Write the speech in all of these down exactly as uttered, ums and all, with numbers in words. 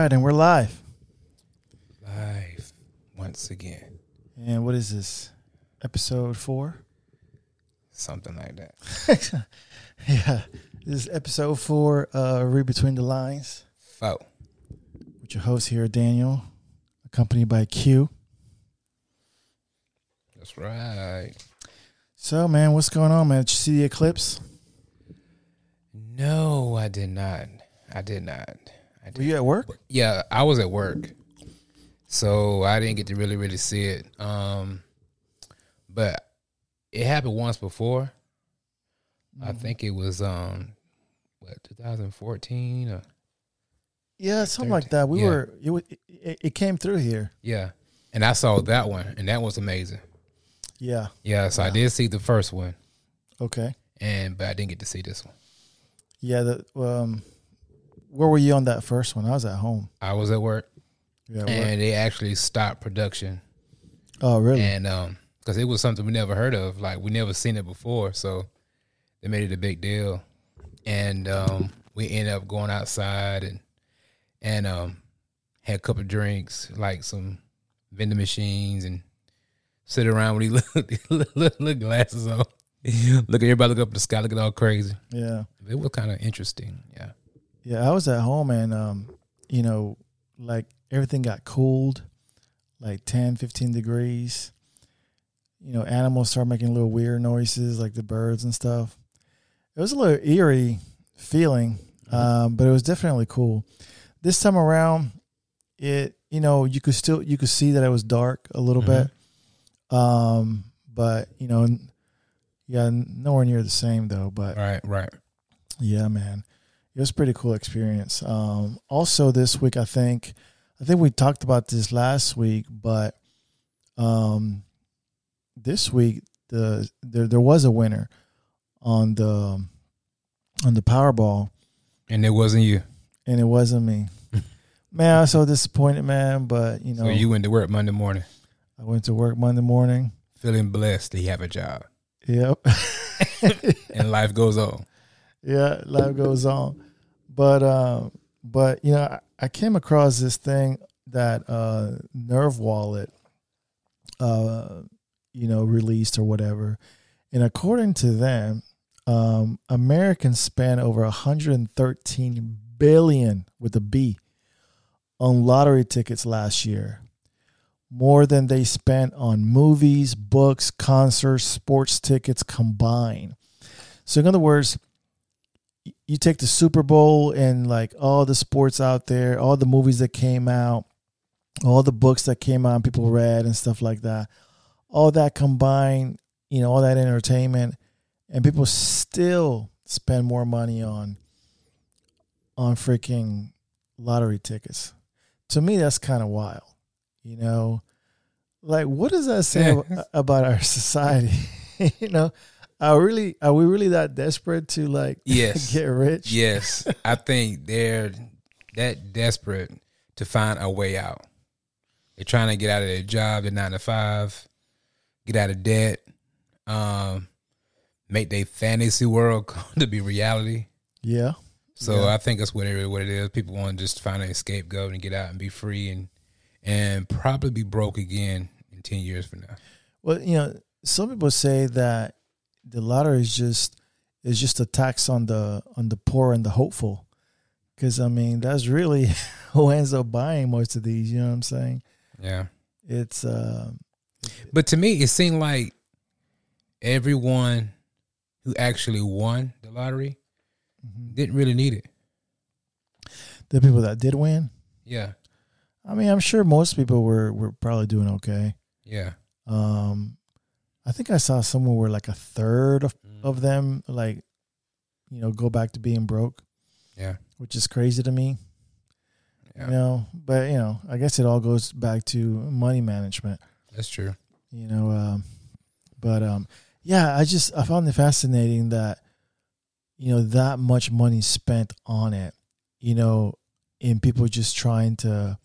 right, and we're live. Live once again. And what is this? Episode four? Something like that. Yeah. This is episode four, uh, Read Between the Lines. Four. With your host here, Daniel, accompanied by Q. That's right. So, man, what's going on, man? Did you see the eclipse? No, I did not. I did not. I did. Were you at work? Yeah, I was at work. So I didn't get to really, really see it. Um, but it happened once before. Mm-hmm. I think it was, um, what, twenty fourteen or Yeah, something like that. We yeah. were, it, it, it came through here. Yeah. And I saw that one, and that was amazing. Yeah. Yeah, so yeah. I did see the first one. Okay. And but I didn't get to see this one. Yeah, the um where were you on that first one? I was at home. I was at work. Yeah, and work. They actually stopped production. Oh, really? And um because it was something we never heard of. Like, we never seen it before, so they made it a big deal. And um we ended up going outside and and um had a couple of drinks, like some vending machines, and sit around with these little, little, little glasses on. Look at everybody, look up at the sky, look at all crazy. Yeah. It was kind of interesting. Yeah. Yeah, I was at home and, um, you know, like everything got cooled, like ten, fifteen degrees. You know, animals started making little weird noises, like the birds and stuff. It was a little eerie feeling, mm-hmm. um, but it was definitely cool. This time around, it, you know, you could still, you could see that it was dark a little mm-hmm. bit. Um, but, you know, yeah, nowhere near the same though. But right, right. Yeah, man, it was a pretty cool experience. Um, also this week, I think, I think we talked about this last week, but um, this week the there there was a winner on the on the Powerball, and it wasn't you, and it wasn't me. Man, I was so disappointed, man. But you know, so you went to work Monday morning. I went to work Monday morning, feeling blessed that you have a job. Yep. And life goes on. Yeah, life goes on. But, uh, but you know, I, I came across this thing that uh, NerdWallet, uh, you know, released or whatever. And according to them, um, Americans spent over one hundred thirteen billion dollars with a B on lottery tickets last year. More than they spent on movies, books, concerts, sports tickets combined. So in other words, you take the Super Bowl and like all the sports out there, all the movies that came out, all the books that came out and people read and stuff like that, all that combined, you know, all that entertainment, and people still spend more money on on freaking lottery tickets. To me, that's kind of wild. You know, like, what does that say about, about our society? You know, are really are we really that desperate to like yes. get rich? Yes, I think they're that desperate to find a way out. They're trying to get out of their job, their nine to five, get out of debt, um, make their fantasy world come to be reality. Yeah. So yeah. I think that's what it, what it is. People want to just find a scapegoat and get out and be free and. And probably be broke again in ten years from now. Well, you know, some people say that the lottery is just is just a tax on the on the poor and the hopeful, because I mean that's really who ends up buying most of these. You know what I'm saying? Yeah. It's. Uh, but to me, it seemed like everyone who actually won the lottery mm-hmm. didn't really need it. The people that did win. Yeah. I mean, I'm sure most people were, were probably doing okay. Yeah. Um, I think I saw somewhere where like a third of, mm. of them, like, you know, go back to being broke. Yeah. Which is crazy to me. Yeah. You know, but, you know, I guess it all goes back to money management. That's true. You know, um, but, um, yeah, I just, I found it fascinating that, you know, that much money spent on it, you know, and people just trying to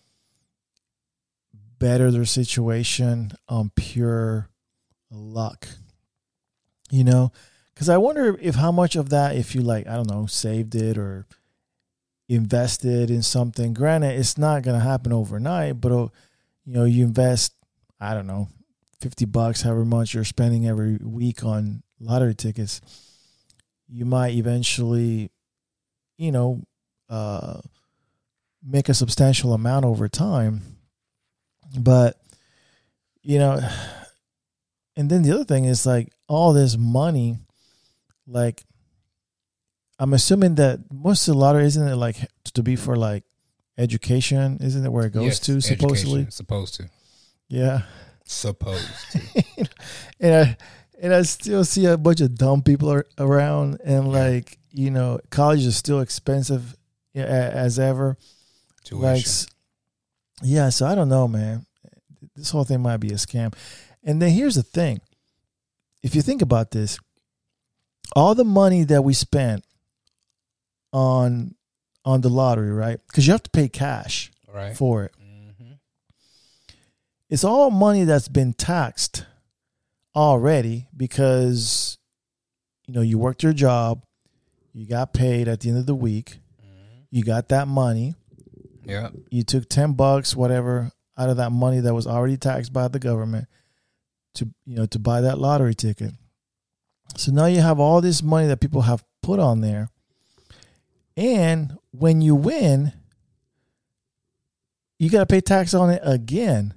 better their situation on pure luck, you know, because I wonder if how much of that, if you like, I don't know, saved it or invested in something. Granted, it's not going to happen overnight, but uh, you know, you invest, I don't know, fifty bucks, however much you're spending every week on lottery tickets, you might eventually, you know, uh, make a substantial amount over time. But, you know, and then the other thing is like all this money, like, I'm assuming that most of the lottery, isn't it like to be for like education? Isn't it where it goes Yes, to supposedly? education, supposed to. Yeah. Supposed to. and I and I still see a bunch of dumb people are around, and like, you know, college is still expensive as ever. Tuition. Like, yeah, so I don't know, man. This whole thing might be a scam. And then here's the thing. If you think about this, all the money that we spent on on the lottery, right? Because you have to pay cash right. for it. Mm-hmm. It's all money that's been taxed already because, you know, you worked your job, you got paid at the end of the week, mm-hmm. you got that money. Yeah. You took ten bucks, whatever, out of that money that was already taxed by the government to, you know, to buy that lottery ticket. So now you have all this money that people have put on there. And when you win, you got to pay tax on it again.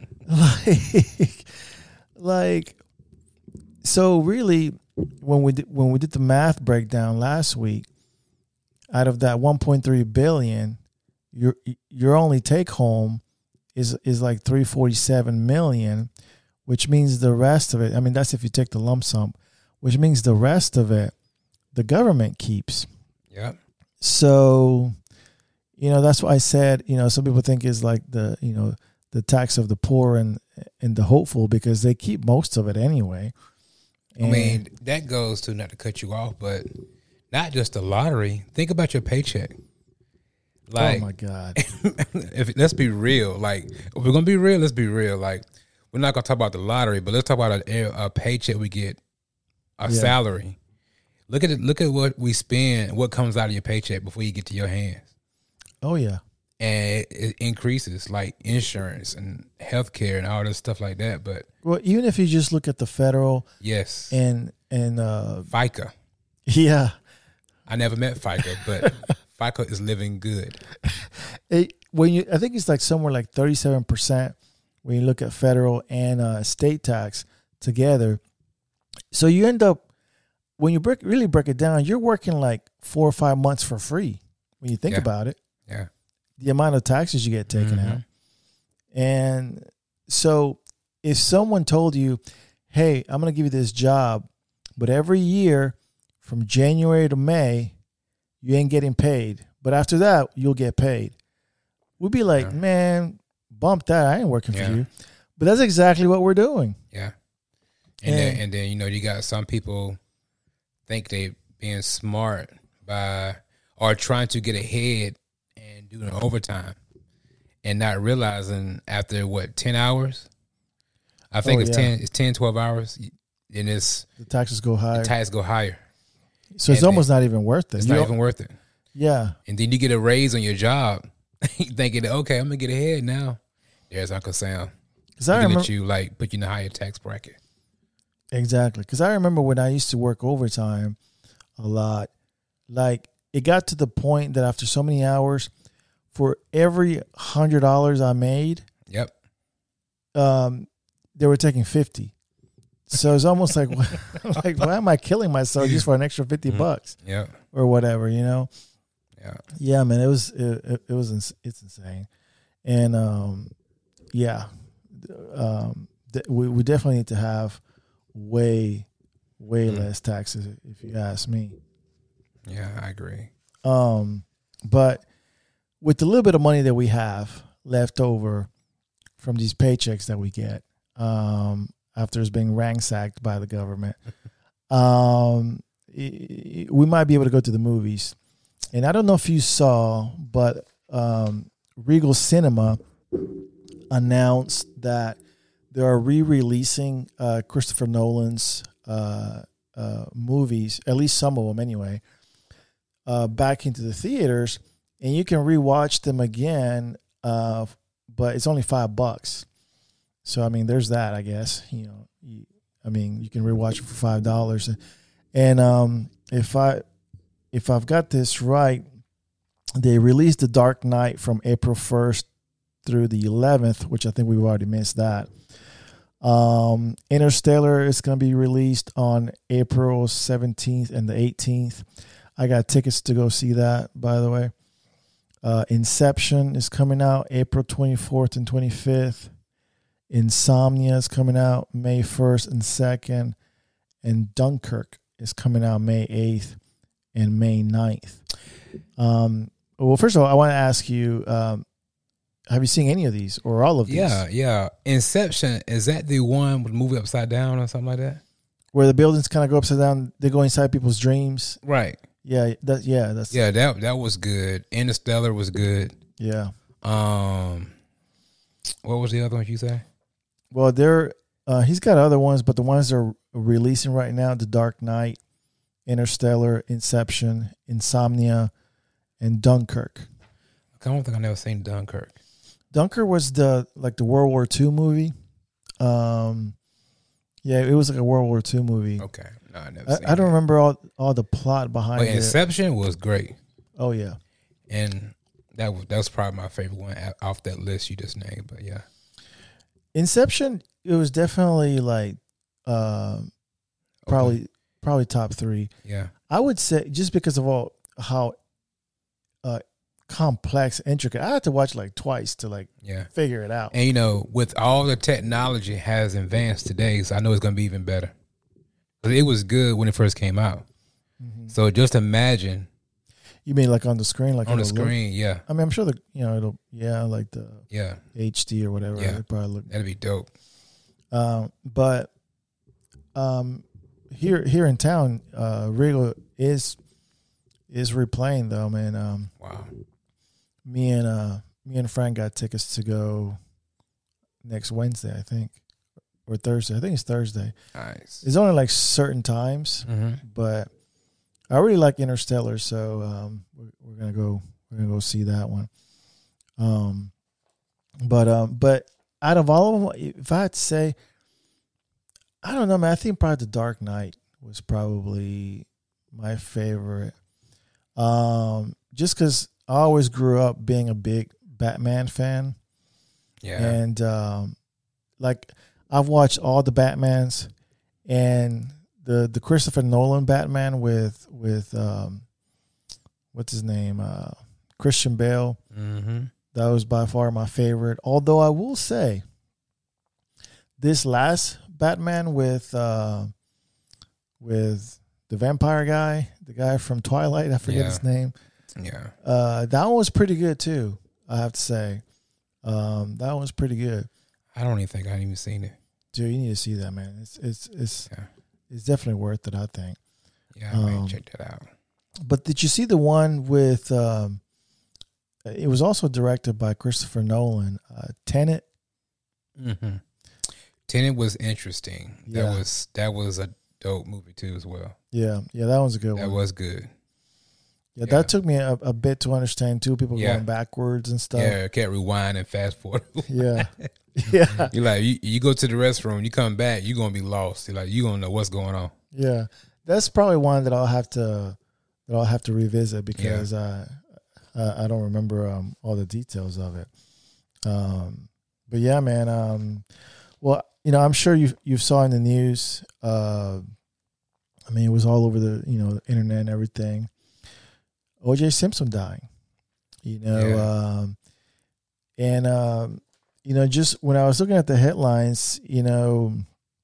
like, like, so really, when we did, when we did the math breakdown last week, out of that one point three billion, your your only take home is is like three hundred forty-seven million, which means the rest of it, I mean, that's if you take the lump sum, which means the rest of it, the government keeps. Yeah. So, you know, that's why I said, you know, some people think is like the, you know, the tax of the poor and, and the hopeful, because they keep most of it anyway. And I mean, that goes to, not to cut you off, but not just the lottery. Think about your paycheck. Like, oh my God. if let's be real. Like, if we're going to be real, let's be real. Like, we're not going to talk about the lottery, but let's talk about a, a paycheck we get, a yeah. salary. Look at it. Look at what we spend, what comes out of your paycheck before you get to your hands. Oh, yeah. And it, it increases, like insurance and healthcare and all this stuff like that. But well, even if you just look at the federal, yes, and and uh, FICA, yeah, I never met FICA, but FICA is living good. It, when you, I think it's like somewhere like thirty-seven percent when you look at federal and uh, state tax together. So you end up, when you break, really break it down, you're working like four or five months for free when you think yeah. about it. Yeah. The amount of taxes you get taken mm-hmm. out. And so if someone told you, hey, I'm going to give you this job, but every year from January to May, you ain't getting paid. But after that, you'll get paid. We'd be like, yeah. man, bump that. I ain't working yeah. for you. But that's exactly what we're doing. Yeah. And, and, then, and then, you know, you got some people think they being smart by or trying to get ahead and doing overtime and not realizing after what, ten hours? I think oh, it's yeah. ten, it's ten, twelve hours. And it's the taxes go higher. The taxes go higher. So it's and almost not even worth it. It's you not even worth it. Yeah. And then you get a raise on your job, thinking, okay, I'm gonna get ahead now. There's Uncle Sam. Because I remember at you like put you in a higher tax bracket. Exactly. Because I remember when I used to work overtime a lot, like it got to the point that after so many hours, for every hundred dollars I made, yep, um, they were taking fifty. So it's almost like, like, why am I killing myself just for an extra fifty mm-hmm. bucks? Yeah, or whatever, you know. Yeah, yeah, man, it was it, it, it was ins- it's insane, and um, yeah, um, th- we we definitely need to have way, way mm. less taxes, if you ask me. Yeah, I agree. Um, but with the little bit of money that we have left over from these paychecks that we get, um, after it's being ransacked by the government, um, it, we might be able to go to the movies. And I don't know if you saw, but um, Regal Cinema announced that they are re-releasing uh, Christopher Nolan's uh, uh, movies, at least some of them anyway, uh, back into the theaters. and you can rewatch them again, uh, but it's only five bucks. So I mean, there's that. I guess you know. You, I mean, you can rewatch it for five dollars, and um, if I if I've got this right, they released The Dark Knight from April first through the eleventh, which I think we've already missed that. Um, Interstellar is going to be released on April seventeenth and the eighteenth. I got tickets to go see that, by the way. Uh, Inception is coming out April twenty-fourth and twenty-fifth. Insomnia is coming out May first and second. And Dunkirk is coming out May eighth and May ninth. Um, well, first of all, I want to ask you, um, have you seen any of these or all of these? Yeah, yeah. Inception, is that the one with the movie upside down or something like that? Where the buildings kind of go upside down, they go inside people's dreams. Right. Yeah, that yeah, that's Yeah, that that was good. Interstellar was good. yeah. Um what was the other one you say? Well, there uh, he's got other ones, but the ones that are releasing right now, The Dark Knight, Interstellar, Inception, Insomnia, and Dunkirk. I don't think I never seen Dunkirk. Dunkirk was the like the World War Two movie. Um, yeah, it was like a World War Two movie. Okay, no, I never. I, seen I don't that. remember all all the plot behind But it. Inception was great, Oh yeah, and that was that was probably my favorite one off that list you just named. But yeah, Inception. It was definitely like uh, probably okay. probably top three. Yeah, I would say just because of all how uh, complex, intricate. I had to watch like twice to like yeah, figure it out. and you know, with all the technology has advanced today, so I know it's going to be even better. But it was good when it first came out. Mm-hmm. So just imagine You mean like on the screen, like on the it'll look- screen, yeah, I mean, I'm sure the you know it'll yeah like the yeah, H D or whatever. Yeah. It probably look. that'd be dope. Um, but um, here here in town, uh, Regal is is replaying though, man. Um, Wow. me and uh me and Frank got tickets to go next Wednesday, I think, or Thursday. I think it's Thursday. Nice. It's only like certain times, Mm-hmm. but I really like Interstellar, so um, we're, we're gonna go we're gonna go see that one. Um, but um, but out of all of them, if I had to say, I don't know, man. I think probably The Dark Knight was probably my favorite. Um, just because I always grew up being a big Batman fan, Yeah. and um, like I've watched all the Batmans, and the the Christopher Nolan Batman with with um, what's his name, uh, Christian Bale. Mm-hmm. That was by far my favorite. Although I will say, this last Batman with uh, with the vampire guy, the guy from Twilight, I forget Yeah. his name. Yeah. Uh, that one was pretty good too, I have to say. Um, that one was pretty good. I don't even think I even seen it. Dude, you need to see that, man. It's it's it's Yeah. it's definitely worth it, I think. Yeah, I might Um, check that out. But did you see the one with? Um, it was also directed by Christopher Nolan. Uh, Tenet. Mm-hmm. Tenet was interesting. Yeah. That was that was a dope movie too as well. Yeah, yeah, that was a good That one. was good. Yeah, Yeah. that took me a, a bit to understand too. People Yeah. going backwards and stuff. Yeah, can't rewind and fast forward. Yeah, yeah, You like you, you go to the restroom, you come back, you're gonna be lost. You're like you gonna know what's going on. yeah. That's probably one that I'll have to that I'll have to revisit because uh, I I don't remember um, all the details of it. Um, but yeah, man. Um, well, you know, I'm sure you you saw in the news. Uh, I mean, it was all over the you know the internet and everything. O J Simpson dying. You know, Yeah. um, and um, you know, just when I was looking at the headlines, you know,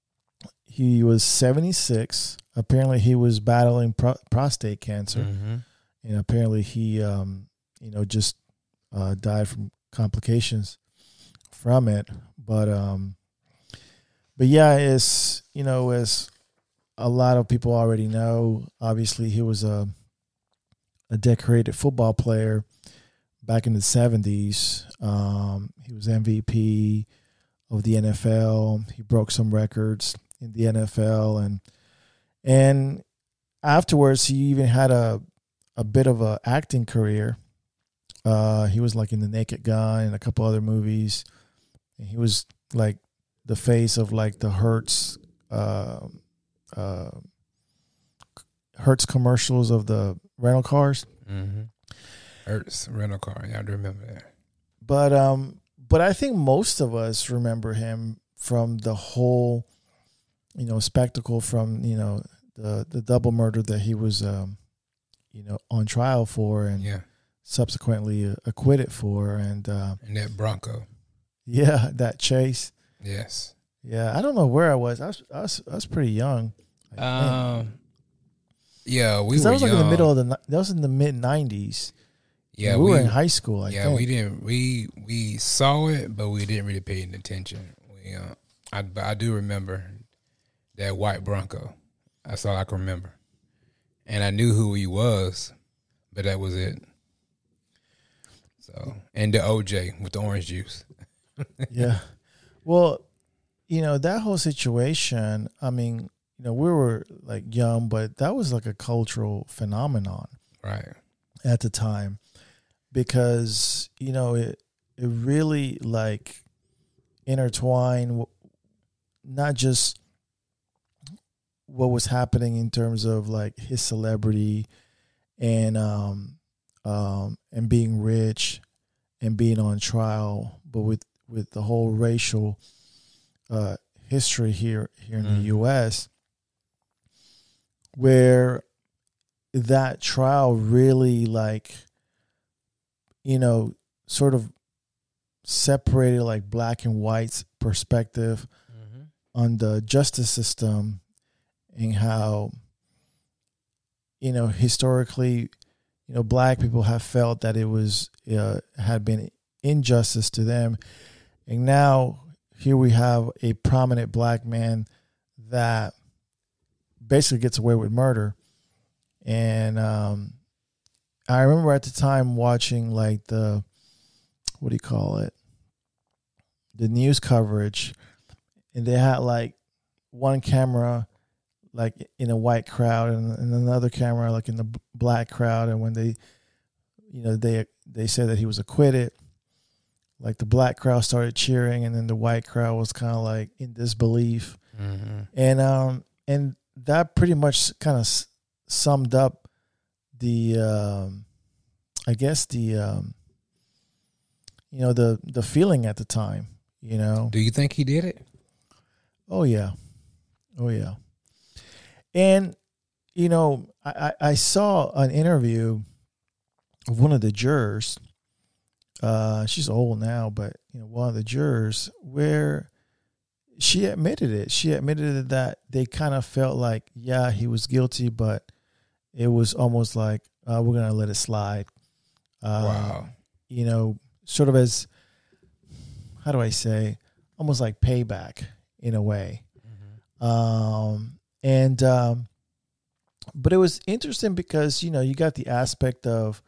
he was seventy-six. Apparently, he was battling pro- prostate cancer, Mm-hmm. and apparently, he, um, you know, just uh, died from complications from it. But, um, but yeah, it's you know, as a lot of people already know, obviously, he was a a decorated football player back in the seventies. Um, he was M V P of the N F L. He broke some records in the N F L, and and afterwards he even had a a bit of a acting career. Uh, he was like in The Naked Gun and a couple other movies. And he was like the face of like the Hertz, uh, uh, Hertz commercials of the rental cars. Mm-hmm. Hertz rental car. Yeah, I do remember that. But um, but I think most of us remember him from the whole, you know, spectacle from, you know, the the double murder that he was, um, you know, on trial for and yeah. subsequently acquitted for, and uh, and that Bronco. Yeah, that chase. Yes. Yeah, I don't know where I was. I was I was, I was pretty young. Like, um. Yeah, we were. That was like young. in the middle of the. That was in the mid nineties. Yeah, we, we were in we, high school. I yeah, think. we didn't. We we saw it, but we didn't really pay attention. We, uh, I I do remember that white Bronco. That's all I can remember, and I knew who he was, but that was it. So, and the O J with the orange juice. Yeah, well, you know that whole situation. I mean, you know, we were like young, but that was like a cultural phenomenon, right, at the time. Because, you know, it it really like intertwined not just what was happening in terms of like his celebrity and um um and being rich and being on trial, but with with the whole racial uh history here here in mm. the U S, where that trial really like, you know, sort of separated like black and white's perspective mm-hmm. on the justice system and how, you know, historically, you know, black people have felt that it was, uh, had been injustice to them. And now here we have a prominent black man that basically gets away with murder. And, um, I remember at the time watching like the, what do you call it? The news coverage, and they had like one camera like in a white crowd and, and another camera like in the black crowd. And when they, you know, they, they said that he was acquitted, like the black crowd started cheering and then the white crowd was kind of like in disbelief. Mm-hmm. And, um, and that pretty much kind of s- summed up the, um, I guess the, um, you know, the, the feeling at the time, you know. Do you think he did it? Oh yeah. Oh yeah. And, you know, I, I saw an interview of one of the jurors. Uh, she's old now, but you know, one of the jurors where she admitted it. She admitted that they kind of felt like, yeah, he was guilty, but it was almost like, uh, we're going to let it slide. Uh, wow. You know, sort of as, how do I say, almost like payback in a way. Mm-hmm. Um, and, um, but it was interesting because, you know, you got the aspect of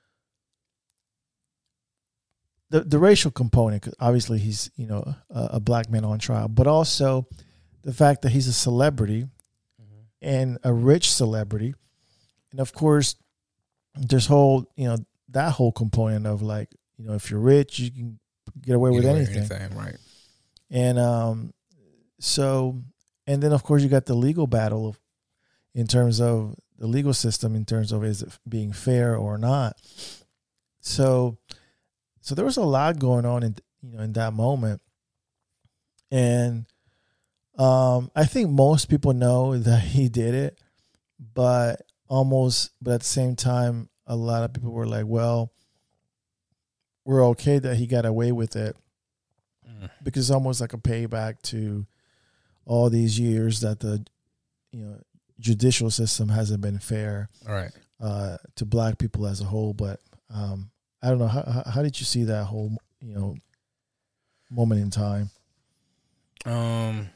the, the racial component, 'cause obviously he's, you know, a, a black man on trial, but also the fact that he's a celebrity mm-hmm. and a rich celebrity. And of course, there's whole, you know, that whole component of like, you know, if you're rich, you can get away get with away anything. anything. Right. And um, so, and then of course you got the legal battle of, in terms of the legal system, in terms of is it being fair or not. So, so there was a lot going on in, you know, in that moment. And um, I think most people know that he did it, but almost, but at the same time, a lot of people were like, well, we're okay that he got away with it mm. because it's almost like a payback to all these years that the, you know, judicial system hasn't been fair all right. uh, to black people as a whole. But um, I don't know. How, how did you see that whole, you know, moment in time? Um,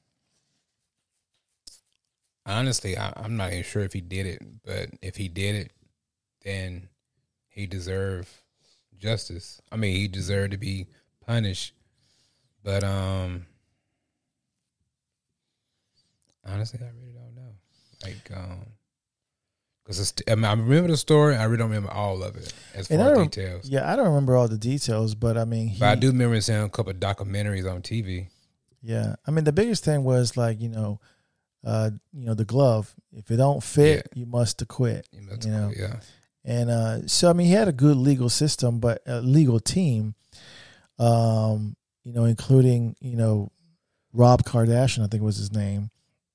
honestly, I, I'm not even sure if he did it, but if he did it, then he deserved justice. I mean, he deserved to be punished. But um, honestly, I really don't know. Like, um, Because I, mean, I remember the story. I really don't remember all of it as far And I as don't- details. Yeah, I don't remember all the details, but I mean, he, But I do remember seeing a couple of documentaries on T V. yeah, I mean, the biggest thing was like you know, uh, you know, the glove. If it don't fit, you must quit. You must You know, quit, yeah. and uh, so I mean, he had a good legal system, but a legal team. Um, you know, including you know, Rob Kardashian, I think was his name.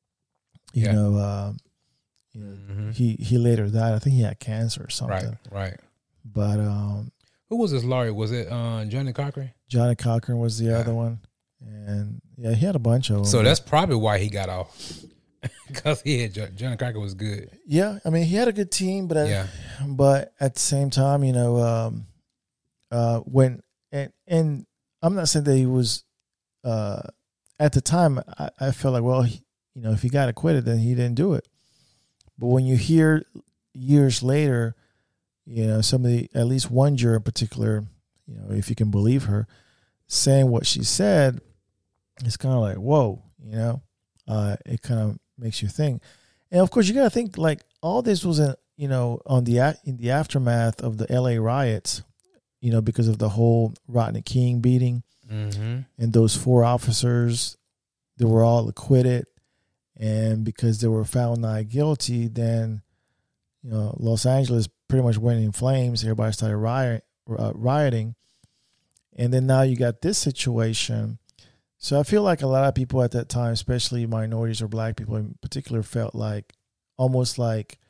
You Yeah. know, uh, you know, Mhm. he he later died. I think he had cancer or something. Right, right. But um, Who was his lawyer? Was it uh, Johnny Cochran? Johnny Cochran was the Yeah. other one, and yeah, he had a bunch of them. So but- that's probably why he got off. Because he had Jo- Johnny Cochran was good. yeah. I mean, he had a good team, but I, Yeah, but at the same time, you know, um, uh, when and and I'm not saying that he was, uh, at the time, I, I felt like, well, he, you know, if he got acquitted, then he didn't do it. But when you hear years later, you know, somebody, at least one juror in particular, you know, if you can believe her, saying what she said, it's kind of like, whoa, you know, uh, it kind of makes you think. And of course, you got to think like all this was, a, you know, on the a- in the aftermath of the L A riots, you know, because of the whole Rodney King beating, mm-hmm. and those four officers, they were all acquitted, and because they were found not guilty, then you know Los Angeles pretty much went in flames. Everybody started riot, uh, rioting, and then now you got this situation. So I feel like a lot of people at that time, especially minorities or black people in particular, felt like almost like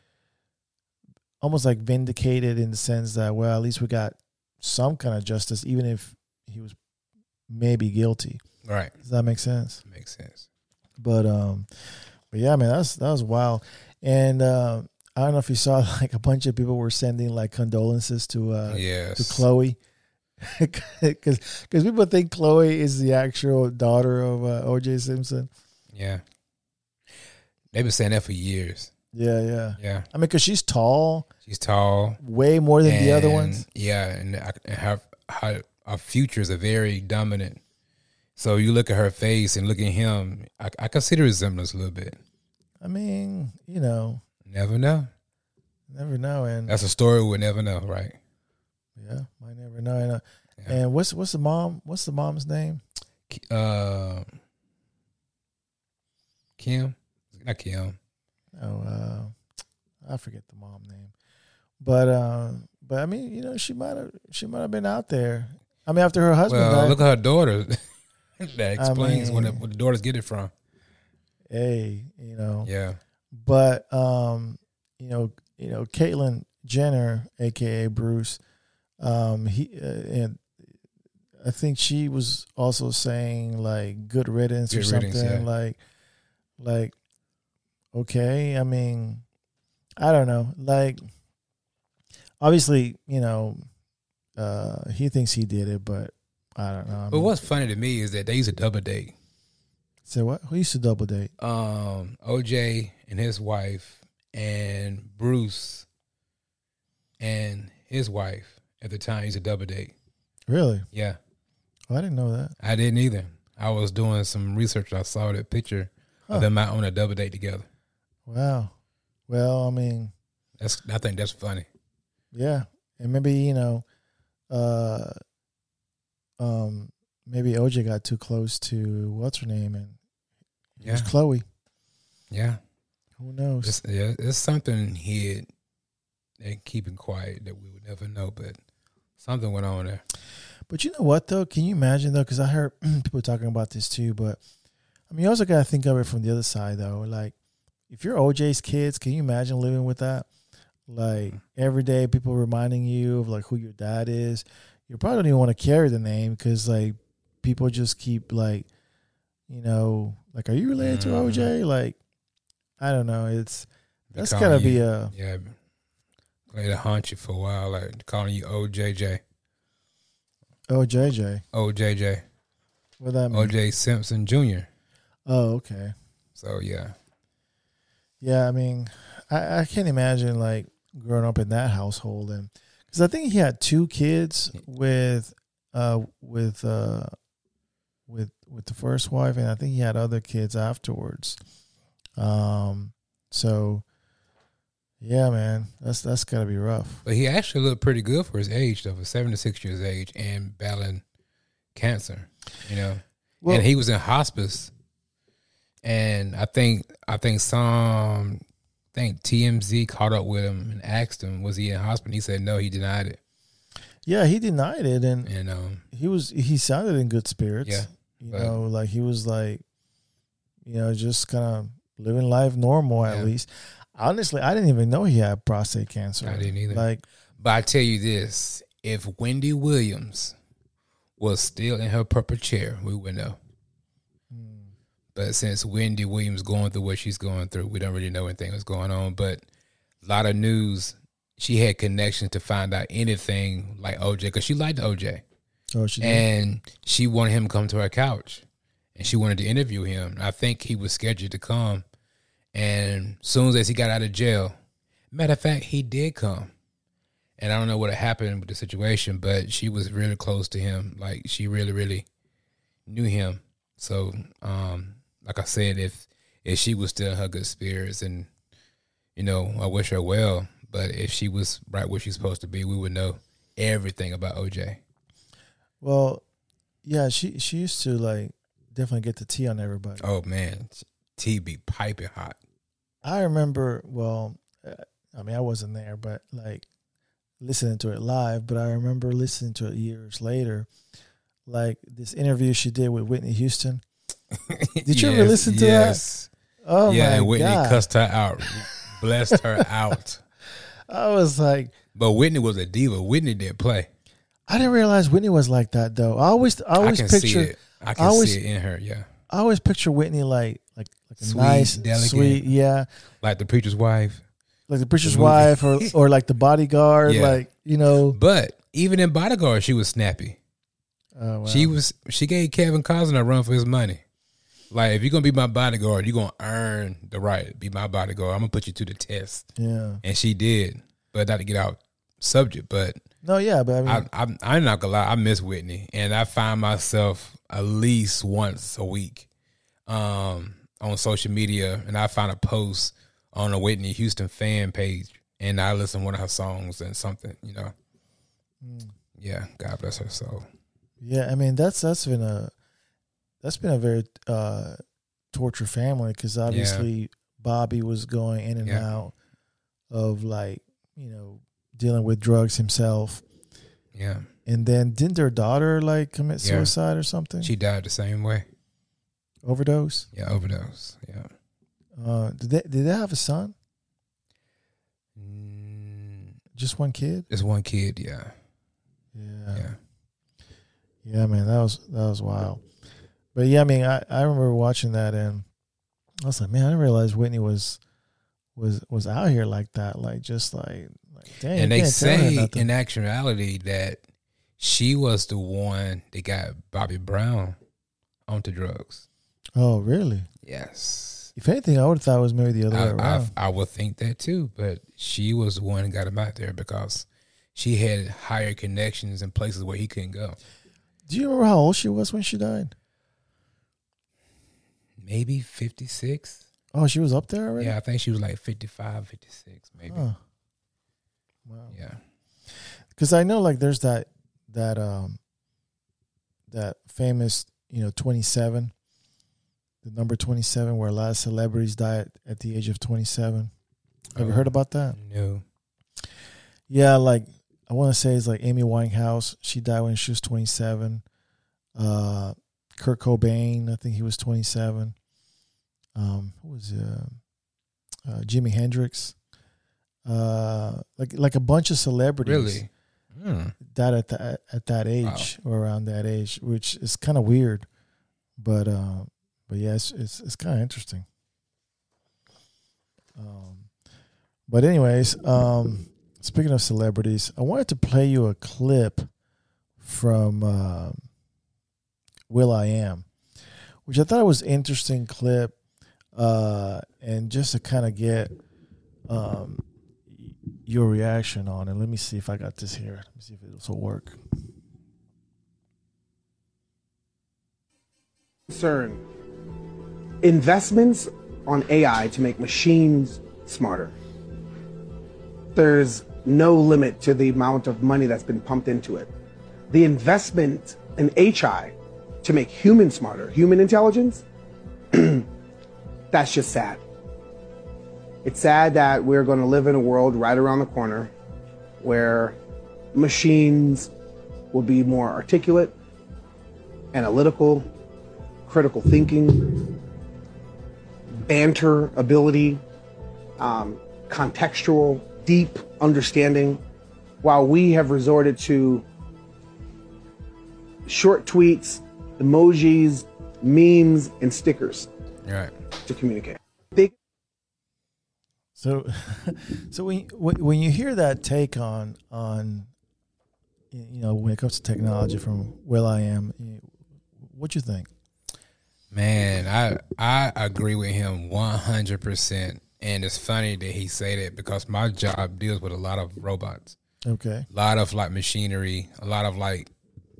almost like vindicated in the sense that, well, at least we got some kind of justice, even if he was maybe guilty. Right. Does that make sense? Makes sense. But um, but yeah, man, that's that was wild. And uh, I don't know if you saw like a bunch of people were sending like condolences to uh yes. to Chloe, because because people think Chloe is the actual daughter of uh, O J Simpson. Yeah. They've been saying that for years. Yeah, yeah. Yeah. I mean, because she's tall, She's tall. way more than the other and, ones. Yeah, and, I- and her, her, her features are very dominant. So you look at her face and look at him, I, I can see the resemblance a little bit. I mean, you know, Never know. never know. And That's a story we'll never know, right? yeah, might never know. And, uh, Yeah. and what's what's the mom? What's the mom's name? Uh, Kim? Not Kim. Oh, uh, I forget the mom name, but uh, but I mean, you know, she might have she might have been out there. I mean, after her husband Well, died. look at her daughter. That explains I where, mean- the, where the daughters get it from. Hey, you know, Yeah. but um, you know, you know, Caitlyn Jenner, aka Bruce, um, he uh, and I think she was also saying like "good riddance" or Good something riddance, yeah. like, like, okay. I mean, I don't know. Like, obviously, you know, uh, he thinks he did it, but I don't know. I But mean, what's funny to me is that they used to double date. say what? Who used to double date? Um, O J and his wife and Bruce and his wife at the time used to double date. Really? Yeah. Oh, I didn't know that. I didn't either. I was doing some research. I saw that picture Huh. of them out on a double date together. Wow. Well, I mean, That's I think that's funny. yeah, and maybe you know, uh, um, maybe O J got too close to what's her name, and it was Yeah. Chloe. Yeah. Who knows? It's, yeah, it's something hid and keeping quiet that we would never know, but something went on there. But you know what though? Can you imagine though? Because I heard people talking about this too. But I mean, you also got to think of it from the other side though. Like, if you're O J's kids, can you imagine living with that? Like every day, people reminding you of like who your dad is. You probably don't even want to carry the name because like people just keep like, you know, like, are you related to O J? Like, I don't know. It's They that's calling gotta be you- a Yeah. They haunt you for a while, like calling you O J J. O J J. O J J. What that mean? O J Simpson Junior Oh, okay. So, yeah. Yeah, I mean, I, I can't imagine like growing up in that household, and because I think he had two kids with, uh, with, uh, with with the first wife, and I think he had other kids afterwards. Um, so Yeah, man, that's that's gotta be rough. But he actually looked pretty good for his age, though, for seventy-six years age and battling cancer. You know, well, and he was in hospice. And I think I think some I think T M Z caught up with him and asked him, was he in hospital? He said no, he denied it. Yeah, he denied it, and and um, he was he sounded in good spirits. Yeah, you know, like he was like, you know, just kind of living life normal at yeah. least. Honestly, I didn't even know he had prostate cancer. I didn't either. Like, but I tell you this: if Wendy Williams was still in her purple chair, we would know. Hmm. But since Wendy Williams going through what she's going through, we don't really know anything that's going on. But a lot of news. She had connections to find out anything like O J because she liked O J. Oh, she did? And she wanted him to come to her couch, and she wanted to interview him. I think he was scheduled to come, and as soon as he got out of jail, matter of fact, he did come. And I don't know what happened with the situation, but she was really close to him. Like she really, really knew him. So, um, like I said, if if she was still in her good spirits, and you know, I wish her well. But if she was right where she's supposed to be, we would know everything about O J. Well, yeah, she she used to like definitely get the tea on everybody. Oh man, tea be piping hot. I remember. Well, I mean, I wasn't there, but like listening to it live. But I remember listening to it years later, like this interview she did with Whitney Houston. Did you yes, ever listen to yes. that? Oh yeah, my and Whitney God. cussed her out, blessed her out. I was like, but Whitney was a diva. Whitney didn't play. I didn't realize Whitney was like that though. I always, I always I can picture, see it. I can I always, see it in her. Yeah, I always picture Whitney like, like, like a Sweet, nice, delicate. sweet, yeah, like the preacher's wife, like the preacher's The movie. wife, or or like the bodyguard, Yeah. like you know. But even in Bodyguard, she was snappy. Oh, wow. She was. She gave Kevin Costner a run for his money. Like, if you're gonna be my bodyguard, you're gonna earn the right to be my bodyguard. I'm gonna put you to the test. Yeah. And she did, but not to get out subject. But No, yeah, but I mean, I, I'm, I'm not gonna lie. I miss Whitney, and I find myself at least once a week um, on social media, and I find a post on a Whitney Houston fan page, and I listen to one of her songs and something, you know. Mm. Yeah, God bless her soul. Yeah, I mean that's that's been a that's been a very uh, tortured family because obviously yeah. Bobby was going in and yeah. out of like you know dealing with drugs himself. Yeah, and then didn't their daughter like commit suicide yeah. or something? She died the same way. Overdose. Yeah, overdose. Yeah. Uh, did they did they have a son? Mm, Just one kid. Just one kid. Yeah. Yeah. Yeah. Yeah, man, that was that was wild. But yeah, I mean, I, I remember watching that and I was like, man, I didn't realize Whitney was was was out here like that, like just like, like dang. And they say in actuality that she was the one that got Bobby Brown onto drugs. Oh, really? Yes. If anything, I would have thought it was maybe the other I, way around. I, I would think that too, but she was the one that got him out there because she had higher connections in places where he couldn't go. Do you remember how old she was when she died? Maybe fifty-six. Oh, she was up there already? Yeah, I think she was like fifty-five, fifty-six, maybe. Huh. Wow. Yeah. Because I know like there's that that um that famous, you know, twenty-seven, the number twenty-seven, where a lot of celebrities die at, at the age of twenty-seven. Oh, Ever heard about that? No. Yeah, like I want to say it's like Amy Winehouse. She died when she was twenty-seven. Uh, Kurt Cobain, I think he was twenty-seven. Um, who was uh, uh, Jimi Hendrix? Uh, like like a bunch of celebrities. Really? Hmm. Died at that at that age wow. or around that age, which is kind of weird, but uh, but yeah, it's it's, it's kind of interesting. Um, but anyways, um. Speaking of celebrities, I wanted to play you a clip from uh, will.i.am, which I thought was an interesting clip, uh, and just to kind of get um, your reaction on it. Let me see if I got this here. Let me see if this will work. Concern investments on A I to make machines smarter. there's no limit to the amount of money that's been pumped into it. The investment in H I to make humans smarter, human intelligence, that's just sad. It's sad that we're going to live in a world right around the corner where machines will be more articulate, analytical, critical thinking, banter ability, um, contextual, deep understanding, while we have resorted to short tweets, emojis, memes, and stickers Right. to communicate. Big. So, so when when you hear that take on on, you know, when it comes to technology from will.i.am, what you think? Man, I I agree with him one hundred percent. And it's funny that he say that because my job deals with a lot of robots. Okay. A lot of like machinery, a lot of like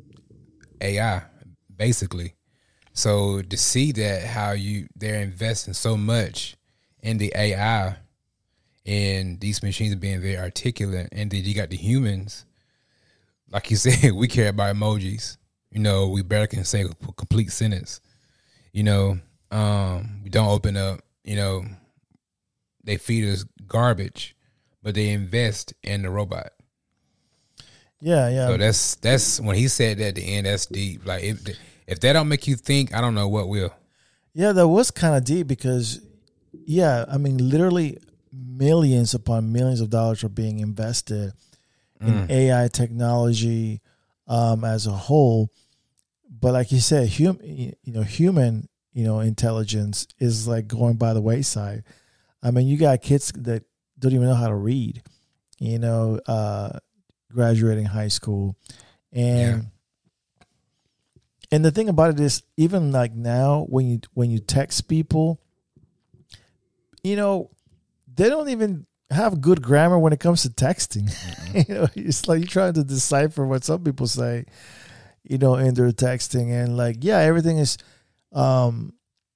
A I, basically. So to see that how you they're investing so much in the A I and these machines being very articulate, and then you got the humans, like you said, we care about emojis. You know, we barely can say a complete sentence. You know, um, we don't open up, you know, they feed us garbage, but they invest in the robot. Yeah, yeah. So that's that's when he said that at the end. That's deep. Like if if that don't make you think, I don't know what will. Yeah, that was kind of deep because, yeah, I mean, literally millions upon millions of dollars are being invested in Mm. A I technology um, as a whole. But like you said, hum, you know, human, you know, intelligence is like going by the wayside. I mean, you got kids that don't even know how to read, you know, uh, graduating high school. And yeah. and the thing about it is, even like now when you when you text people, you know, they don't even have good grammar when it comes to texting. Mm-hmm. You know, it's like you're trying to decipher what some people say, you know, in their texting. And like, yeah, everything is, um,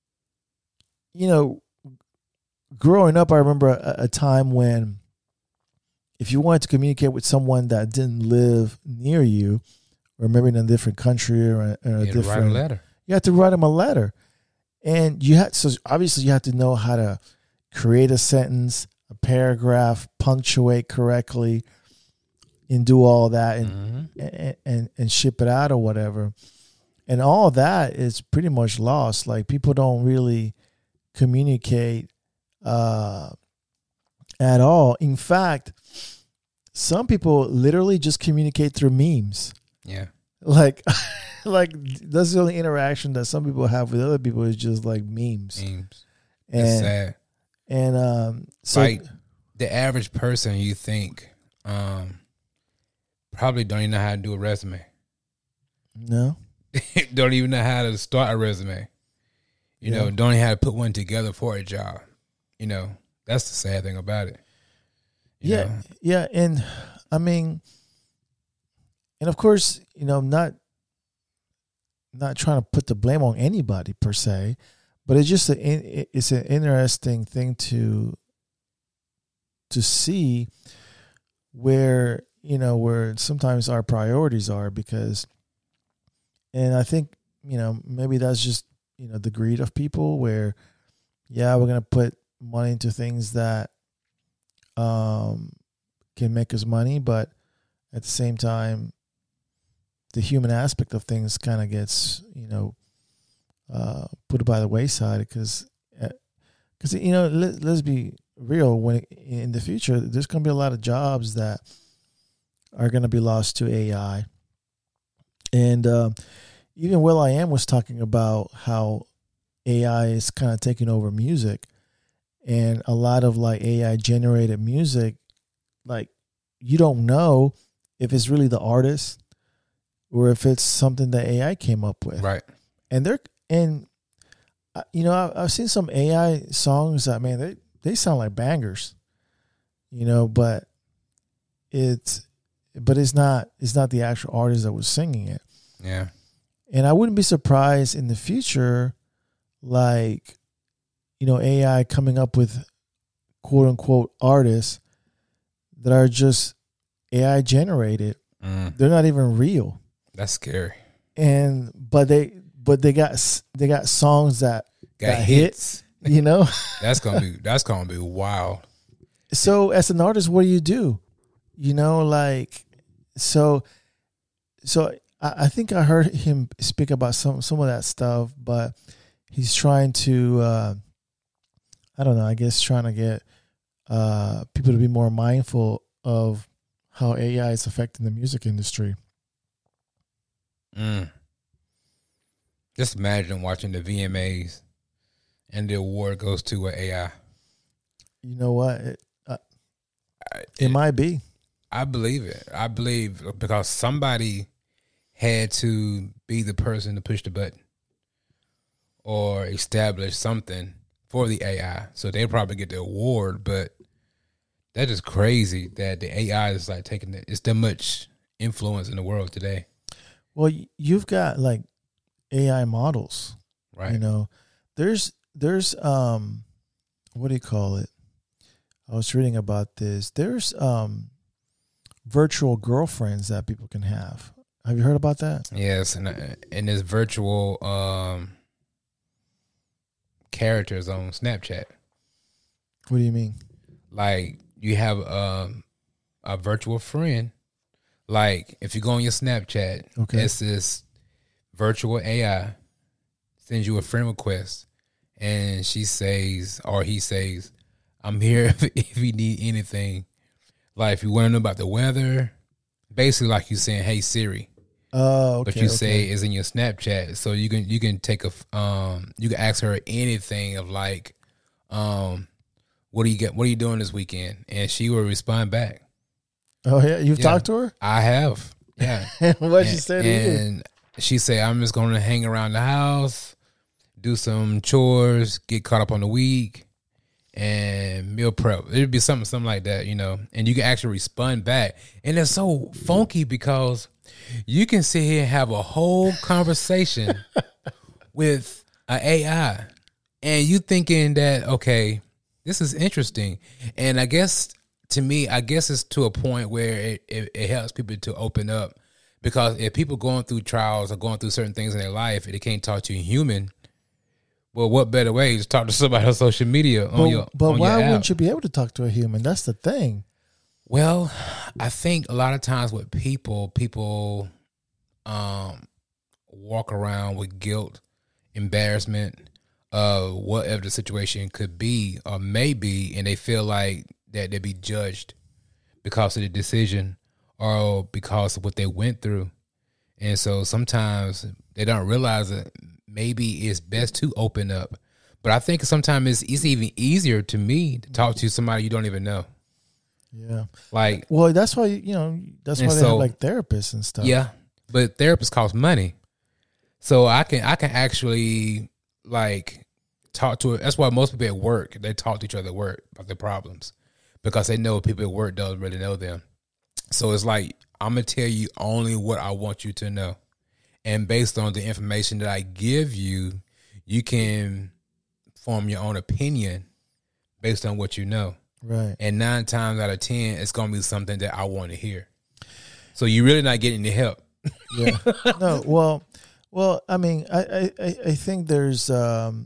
you know, growing up, I remember a, a time when if you wanted to communicate with someone that didn't live near you, or maybe in a different country or a, or a You different, write a letter. You had to write them a letter, and you had so obviously you have to know how to create a sentence, a paragraph, punctuate correctly, and do all that, and Mm-hmm. and, and and ship it out or whatever. And all that is pretty much lost. Like people don't really communicate uh, at all. In fact, some people literally just communicate through memes. Yeah. Like, like that's the only interaction that some people have with other people is just like memes. Memes. And, That's sad. And um, so Like the average person, you think, um, probably don't even know how to do a resume. no, Don't even know how to start a resume. You Yeah. know, don't even know how to put one together for a job. You know, that's the sad thing about it. You yeah, know? yeah, and I mean, and of course, you know, not not trying to put the blame on anybody per se, but it's just a, it's an interesting thing to to see where, you know, where sometimes our priorities are, because, and I think, you know, maybe that's just, you know, the greed of people where, yeah, we're going to put money into things that um, can make us money, but at the same time, the human aspect of things kind of gets, you know, uh, put by the wayside because, because you know, let, let's be real. When in the future, there's going to be a lot of jobs that are going to be lost to A I, and um, even will.i.am was talking about how A I is kind of taking over music, and a lot of like A I generated music, like you don't know if it's really the artist or if it's something that A I came up with. Right. And they're, and, uh, you know, I've, I've seen some A I songs that, man, they, they sound like bangers, you know, but it's, but it's not, it's not the actual artist that was singing it. Yeah. And I wouldn't be surprised in the future, like, you know, A I coming up with quote unquote artists that are just A I generated. Mm, They're not even real. that's scary. And but they but they got they got songs that Got that hits. hit, you know. That's gonna be that's gonna be wild. So as an artist, what do you do? You know, like so so I, I think I heard him speak about some some of that stuff, but he's trying to uh I don't know, I guess trying to get uh people to be more mindful of how A I is affecting the music industry. Mm. Just imagine watching the V M As and the award goes to an A I. You know what? It, uh, I, it, it might be. I believe it. I believe because somebody had to be the person to push the button or establish something for the A I. So they'll probably get the award, but that is crazy that the A I is like taking it. It's that much influence in the world today. Well, you've got like A I models, Right. You know, there's, there's, um, what do you call it? I was reading about this. There's, um, virtual girlfriends that people can have. Have you heard about that? Yes. And, uh, and there's virtual, um, characters on Snapchat. What do you mean? Like you have um, a virtual friend. Like if you go on your Snapchat, Okay. it's this virtual A I sends you a friend request, and she says or he says, "I'm here if, if you need anything. Like if you want to know about the weather, basically like you saying, hey Siri." Oh, okay. But you okay. say it's in your Snapchat, so you can you can take a um you can ask her anything of like, um, what do you get? What are you doing this weekend? And she will respond back. Oh yeah, you've Yeah. talked to her. I have, yeah. What'd she and, say to you? and she say, I'm just going to hang around the house, do some chores, get caught up on the week, and meal prep. It'd be something something like that, you know. And you can actually respond back, and it's so funky because you can sit here and have a whole conversation with an A I, and you thinking that, okay, this is interesting. And I guess to me, I guess it's to a point where it, it, it helps people to open up, because if people going through trials or going through certain things in their life and they can't talk to a human, well, what better way to talk to somebody on social media on But, your but on why your app? wouldn't you be able to talk to a human? That's the thing. Well, I think a lot of times with people, people um, walk around with guilt, embarrassment, uh, whatever the situation could be or may be, and they feel like that they'd be judged because of the decision or because of what they went through. And so sometimes they don't realize that maybe it's best to open up. But I think sometimes it's, it's even easier to me to talk to somebody you don't even know. Yeah. Like, Well, that's why you know that's why And they so- have like therapists and stuff. yeah, but therapists cost money. So I can I can actually like talk to it. That's why most people at work, they talk to each other at work about their problems, because they know people at work don't really know them. So it's like, I'm going to tell you only what I want you to know. And based on the information that I give you, you can form your own opinion based on what you know. Right. And nine times out of ten, it's going to be something that I want to hear. So you're really not getting the help. Yeah. No. Well. Well. I mean, I I I I think there's um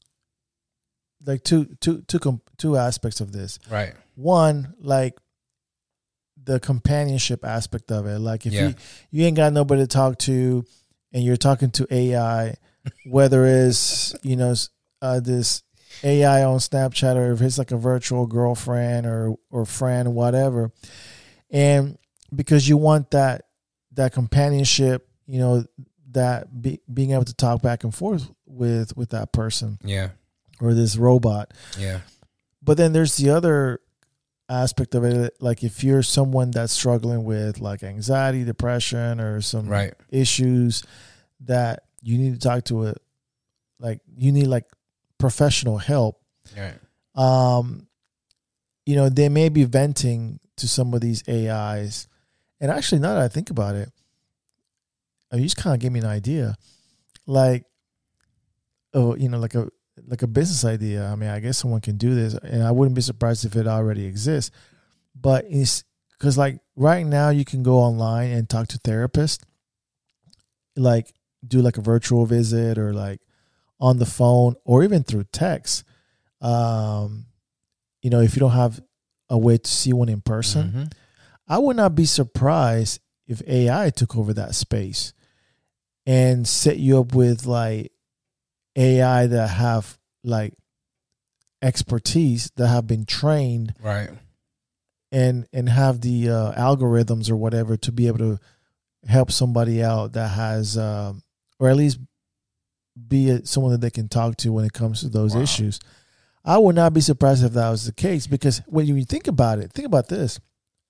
like two two two com- two aspects of this. Right. One, like the companionship aspect of it. Like if Yeah. you you ain't got nobody to talk to, and you're talking to A I, whether it's you know uh, this A I on Snapchat, or if it's like a virtual girlfriend or or friend, whatever, and because you want that that companionship, you know, that be, being able to talk back and forth with with that person Yeah. or this robot. Yeah. But then there's the other aspect of it, like if you're someone that's struggling with like anxiety, depression, or some Right. issues that you need to talk to it, like you need like professional help. Right. Um, you know, they may be venting to some of these A Is. And actually, now that I think about it, I mean, you just kind of gave me an idea, like, oh, you know, like a like a business idea. I mean, I guess someone can do this, and I wouldn't be surprised if it already exists. but it's because like right now you can go online and talk to therapists, like do like a virtual visit or like on the phone or even through text. Um, you know, if you don't have a way to see one in person, mm-hmm. I would not be surprised if A I took over that space and set you up with like A I that have like expertise, that have been trained, right, and and have the uh, algorithms or whatever to be able to help somebody out that has, um, or at least be a, someone that they can talk to when it comes to those wow. issues. I would not be surprised if that was the case, because when you think about it, think about this.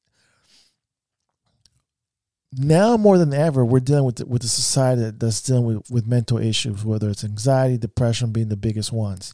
Now more than ever, we're dealing with the, with a society that's dealing with, with mental issues, whether it's anxiety, depression being the biggest ones.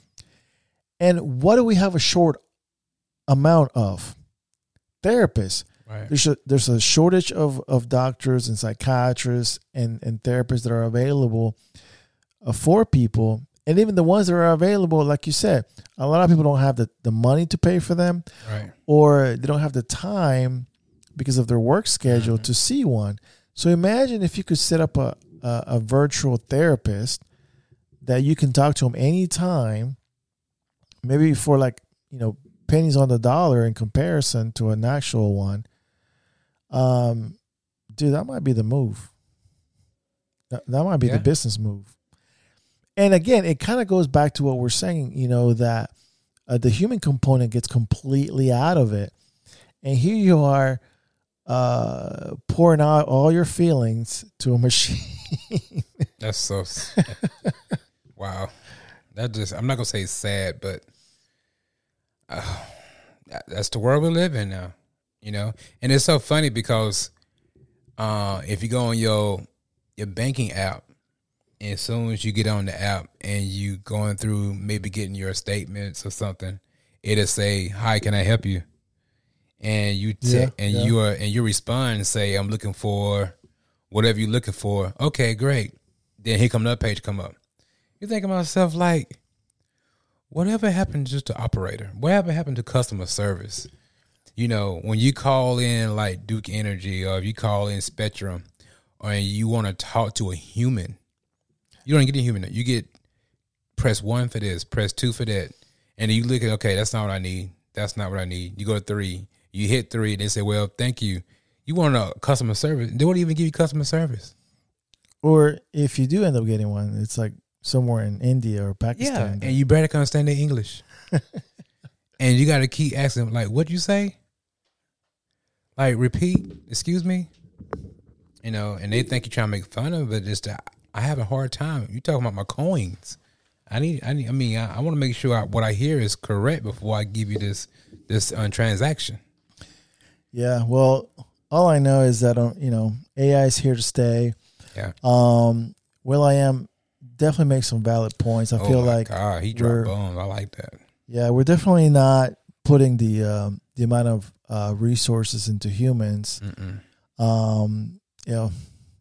And what do we have a short amount of? Therapists. Right. There's a, there's a shortage of, of doctors and psychiatrists and, and therapists that are available uh, for people. And even the ones that are available, like you said, a lot of people don't have the, the money to pay for them, right, or they don't have the time because of their work schedule mm-hmm. to see one. So imagine if you could set up a, a, a virtual therapist that you can talk to them anytime, maybe for like, you know, pennies on the dollar in comparison to an actual one. Um, dude, that might be the move. That, that might be yeah. the business move. And again, it kind of goes back to what we're saying, you know, that uh, the human component gets completely out of it. And here you are uh, pouring out all your feelings to a machine. That's so, wow. That just, I'm not going to say sad, but uh, that's the world we live in now, you know? And it's so funny because uh, if you go on your your banking app, and as soon as you get on the app and you going through maybe getting your statements or something, it'll say, "Hi, can I help you?" And you te- yeah, and yeah. you are and you respond and say, "I'm looking for whatever you're looking for." Okay, great. Then here come another page come up. You think to myself like, whatever happened just to operator? Whatever happened to customer service? You know, when you call in like Duke Energy or if you call in Spectrum or you want to talk to a human, you don't get a human. You get press one for this, press two for that. And you look at, okay, that's not what I need. That's not what I need. You go to three. You hit three. They say, well, thank you. You want a customer service. They won't even give you customer service. Or if you do end up getting one, it's like somewhere in India or Pakistan. Yeah, and you barely can understand their English. And you got to keep asking them, like, what'd you say? Like, repeat, excuse me? You know, and they think you're trying to make fun of it. Just that I have a hard time. You talking about my coins. I need, I need, I mean, I, I want to make sure I, what I hear is correct before I give you this, this uh, transaction. Yeah. Well, all I know is that, um, you know, A I is here to stay. Yeah. Um, Will I Am definitely makes some valid points. I oh feel my like God, he dropped bombs. I like that. Yeah, we're definitely not putting the um, the amount of uh, resources into humans. Mm-mm. Um, you know,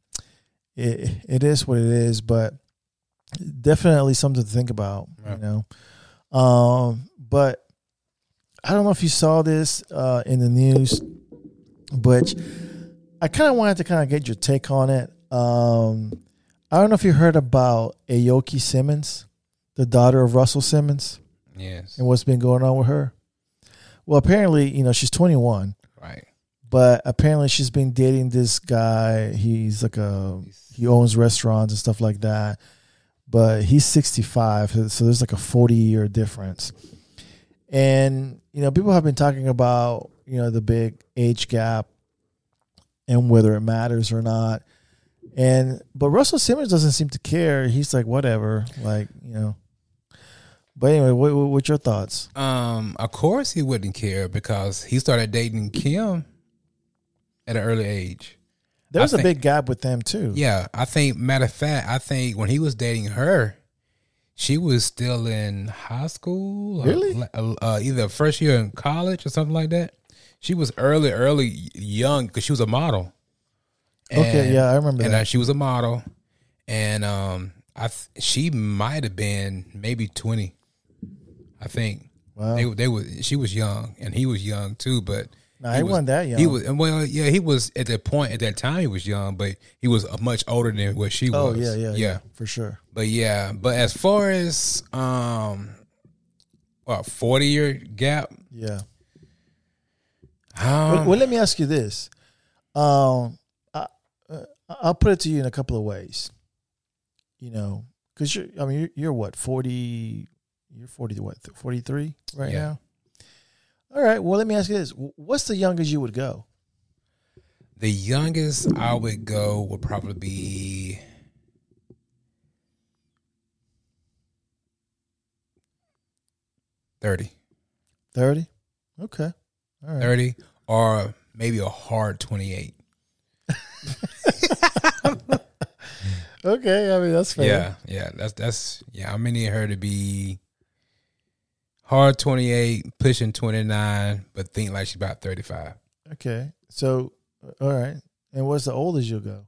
it it is what it is, but definitely something to think about. Right. You know, um, but I don't know if you saw this uh, in the news, but I kind of wanted to kind of get your take on it. Um, I don't know if you heard about Aoki Simmons, the daughter of Russell Simmons. Yes. And what's been going on with her? Well, apparently, you know, she's twenty-one. Right. But apparently she's been dating this guy. He's like a, he owns restaurants and stuff like that. But he's sixty-five. So there's like a forty year difference. And, you know, people have been talking about, you know, the big age gap and whether it matters or not. And, but Russell Simmons doesn't seem to care. He's like, whatever, like, you know. But anyway, what, what's your thoughts? Um, of course he wouldn't care because he started dating Kim at an early age. There was I a think, big gap with them too. Yeah, I think, matter of fact, I think when he was dating her, she was still in high school. Really? Or, uh, either first year in college or something like that. She was early, early, young because she was a model. And, okay, yeah, I remember and that. And she was a model. And um, I th- she might have been maybe twenty. I think. Wow. They they were she was young and he was young too, but No, he, he was, wasn't that young. He was well, yeah. He was at that point at that time. He was young, but he was much older than what she oh, was. yeah, yeah, yeah, yeah, for sure. But yeah, but as far as um, what forty year gap? Yeah. Um, well, well, let me ask you this. Um, I, uh, I'll put it to you in a couple of ways. You know, because you're, I mean, you're, you're what forty? You're forty. What forty three right yeah. now? All right. Well, let me ask you this: what's the youngest you would go? The youngest I would go would probably be thirty. Thirty. Okay. All right. Thirty, or maybe a hard twenty-eight. Okay. I mean, that's fair. Yeah, yeah. That's that's yeah. I'm meaning her to be hard twenty-eight, pushing twenty-nine, but think like she's about thirty-five. Okay. So, all right. And what's the oldest you'll go?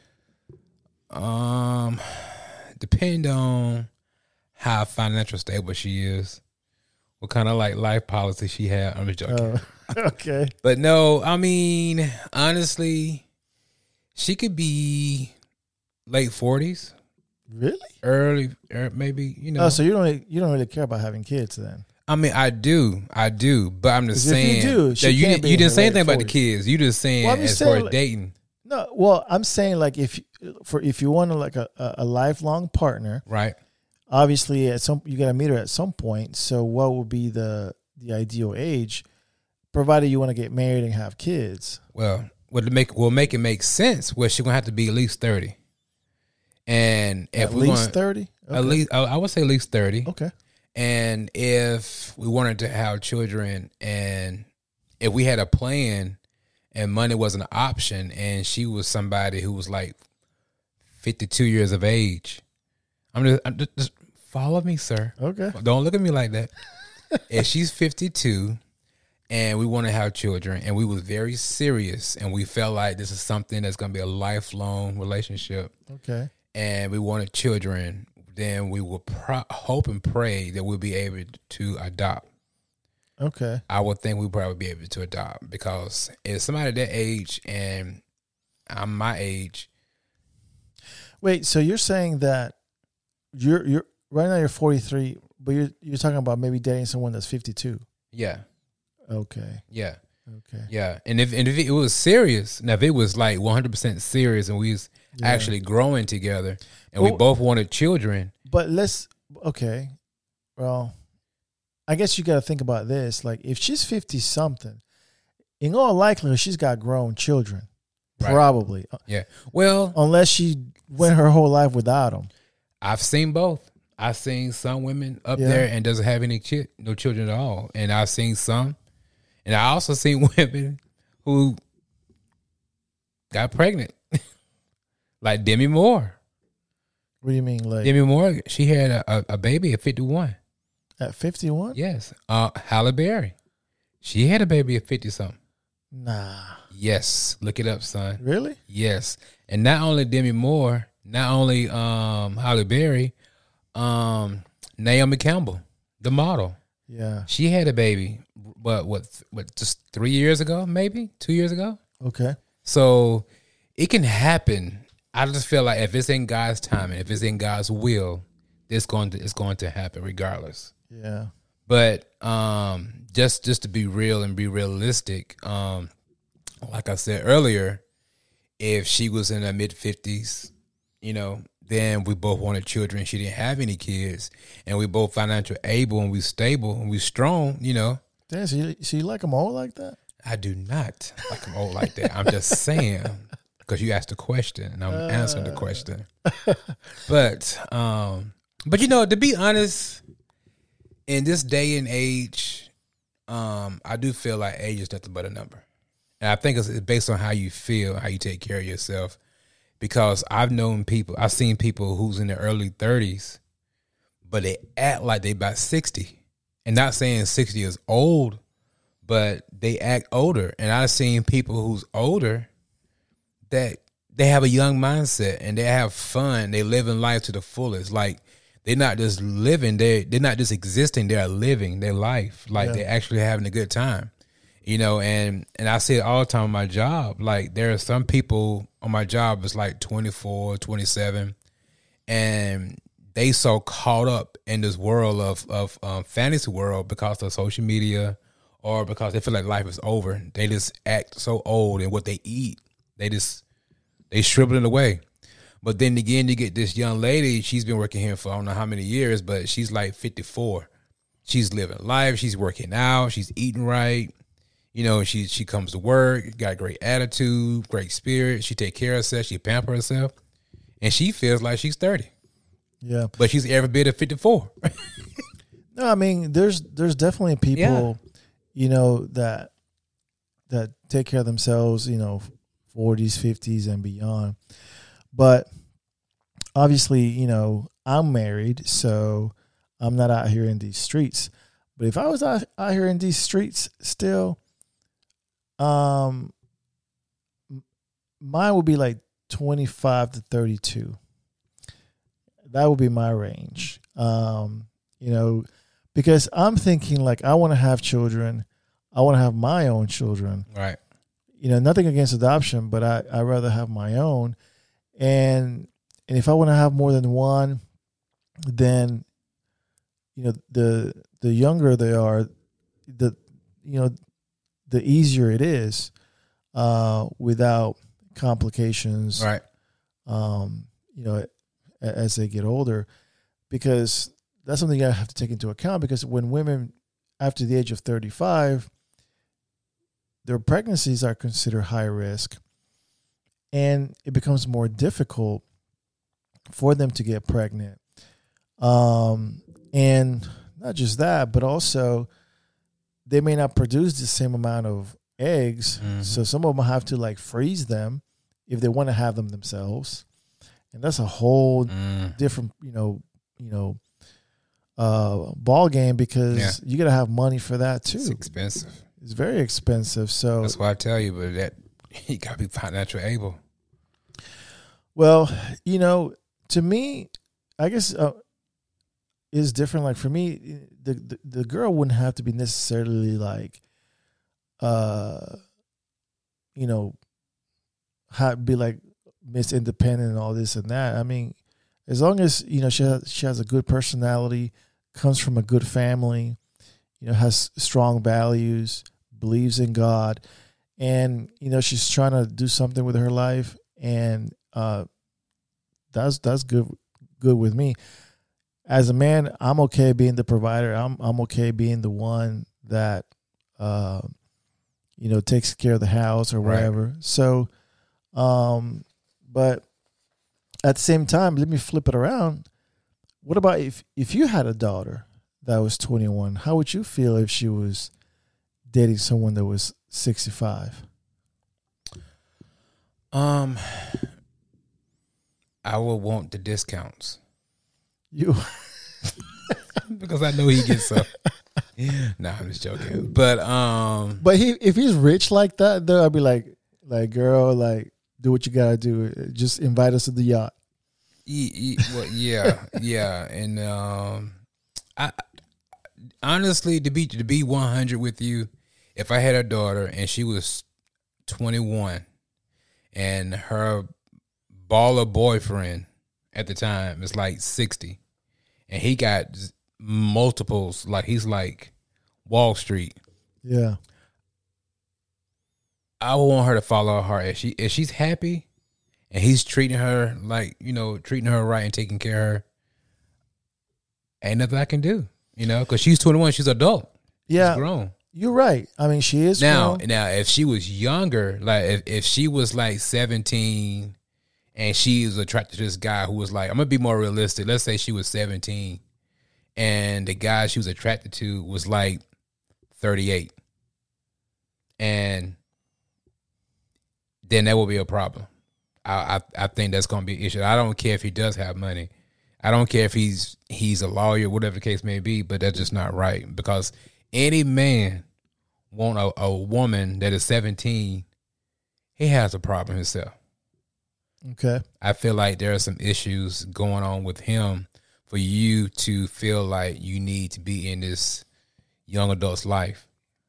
Um, depend on how financial stable she is, what kind of like life policy she had. I'm just joking. Uh, okay. But no, I mean, honestly, she could be late forties, Really? early, er, maybe, you know. Oh, so you don't you don't really care about having kids then? I mean, I do, I do, but I'm just 'Cause if you saying. do, she that you, can't be you in didn't her say late anything about the forties. kids. You just saying Well, I'm just as saying, far as like- dating, No. Well, I'm saying like if for if you want to like a, a, a lifelong partner, right? obviously at some you got to meet her at some point. So what would be the the ideal age, provided you want to get married and have kids? Well, what to make will make it make sense. Well, she's gonna have to be at least thirty, and if At we're least gonna, thirty. Okay. at least I, I would say at least thirty. Okay. And if we wanted to have children, and if we had a plan, and money was an option, and she was somebody who was like fifty-two years of age, I'm just, I'm just, just follow me, sir. Okay. Don't look at me like that. If she's fifty-two and we want to have children, and we was very serious, and we felt like this is something that's going to be a lifelong relationship, Okay. and we wanted children, then we will pro- hope and pray that we'll be able to adopt. Okay. I would think we'd probably be able to adopt, because if somebody that age and I'm my age, Wait. So you're saying that you're you're right now you're forty-three, but you're you're talking about maybe dating someone that's fifty-two. yeah, Okay. yeah, Okay. yeah. And if and if it was serious, now if it was like one hundred percent serious, and we was Yeah. actually growing together, and Well- we both wanted children, But let's okay. Well, I guess you got to think about this. Like, if she's fifty something, in all likelihood, she's got grown children, Right. probably, yeah. Well, unless she went her whole life without them. I've seen both. I've seen some women up Yeah. there and doesn't have any chi- no children at all, and I've seen some, and I also seen women who got pregnant, like Demi Moore. What do you mean, like Demi Moore, she had a, a, a baby at fifty-one. at fifty-one? Yes, uh, Halle Berry, she had a baby at fifty something. Nah, Yes, look it up, son. really? Yes, and not only Demi Moore, not only um, Halle Berry, um, Naomi Campbell, the model. Yeah. She had a baby, but what, what, just three years ago, maybe two years ago. Okay. So it can happen. I just feel like if it's in God's timing, if it's in God's will, it's going to it's going to happen regardless. Yeah. But um, just just to be real and be realistic, um, like I said earlier, if she was in her mid fifties, you know, then we both wanted children. She didn't have any kids, and we both financially able, and we stable, and we strong. You know, Damn, so you, so you like them old like that? I do not like I'm old like that. I'm just saying, because you asked a question and I'm Uh. answering the question. But um, but you know, to be honest, in this day and age, um, I do feel like age is nothing but a number, and I think it's, it's based on how you feel, how you take care of yourself. Because I've known people, I've seen people who's in their early thirties, but they act like they about sixty, and not saying sixty is old, but they act older. And I've seen people who's older that they have a young mindset and they have fun. They live in life to the fullest. Like, they're not just living, they're, they're not just existing, they're living their life. Like, Yeah. they're actually having a good time. You know, and, and I see it all the time on my job. Like, there are some people on my job that's like twenty-four, twenty-seven, and they so caught up in this world of, of um, fantasy world because of social media or because they feel like life is over. They just act so old, and what they eat, they just, they shrivel it away. But then again, you get this young lady, she's been working here for I don't know how many years, but she's like fifty-four. She's living life. She's working out. She's eating right. You know, she she comes to work, got a great attitude, great spirit. She take care of herself. She pamper herself. And she feels like she's thirty. Yeah. But she's every bit of fifty-four. No, I mean, there's there's definitely people, yeah. you know, that that take care of themselves, you know, forties, fifties, and beyond. But obviously, you know, I'm married, so I'm not out here in these streets. But if I was out, out here in these streets still, um, mine would be like twenty-five to thirty-two. That would be my range. Um, you know, because I'm thinking like I want to have children. I want to have my own children. Right. You know, nothing against adoption, but I I rather have my own. And and if I want to have more than one, then you know the the younger they are, the you know the easier it is uh, without complications. Right. Um, you know, as they get older, because that's something you have to take into account. Because when women after the age of thirty-five, their pregnancies are considered high risk, and it becomes more difficult for them to get pregnant. Um, and not just that, but also they may not produce the same amount of eggs. Mm-hmm. So some of them have to like freeze them if they want to have them themselves. And that's a whole mm. different, you know, you know, uh, ball game, because yeah. you got to have money for that too. It's expensive. It's very expensive. So that's why I tell you, but that you got to be financially able. Well, you know, to me, I guess uh, it's different. Like for me, the, the the girl wouldn't have to be necessarily like, uh, you know, have, be like Miss Independent and all this and that. I mean, as long as you know she has, she has a good personality, comes from a good family, you know, has strong values, believes in God, and you know she's trying to do something with her life, and uh, that's that's good good with me. As a man, I'm okay being the provider. I'm I'm okay being the one that uh, you know takes care of the house or whatever. Right. So, um, but at the same time, let me flip it around. What about if if you had a daughter that was twenty-one? How would you feel if she was dating someone that was sixty-five? Um, I would want the discounts. You, because I know he gets some. No, I'm just joking. But um, but he if he's rich like that, though, I'd be like, like girl, like do what you gotta do. Just invite us to the yacht. Yeah, well, yeah, yeah, and um, I honestly to be to be one hundred with you, if I had a daughter and she was twenty-one, and her baller boyfriend at the time is like sixty, and he got multiples, like he's like Wall Street. Yeah, I would want her to follow her heart. If she if she's happy, and he's treating her like, you know, treating her right and taking care of her, ain't nothing I can do, you know, because she's twenty-one, she's adult. Yeah, she's grown. You're right. I mean, she is now. grown. Now, if she was younger, like if, if she was like seventeen, and she is attracted to this guy who was like, I'm gonna be more realistic. Let's say she was seventeen, and the guy she was attracted to was like thirty-eight, and then that will be a problem. I, I I think that's going to be an issue. I don't care if he does have money. I don't care if he's he's a lawyer, whatever the case may be, but that's just not right. Because any man want a, a woman that is seventeen, he has a problem himself. Okay. I feel like there are some issues going on with him for you to feel like you need to be in this young adult's life.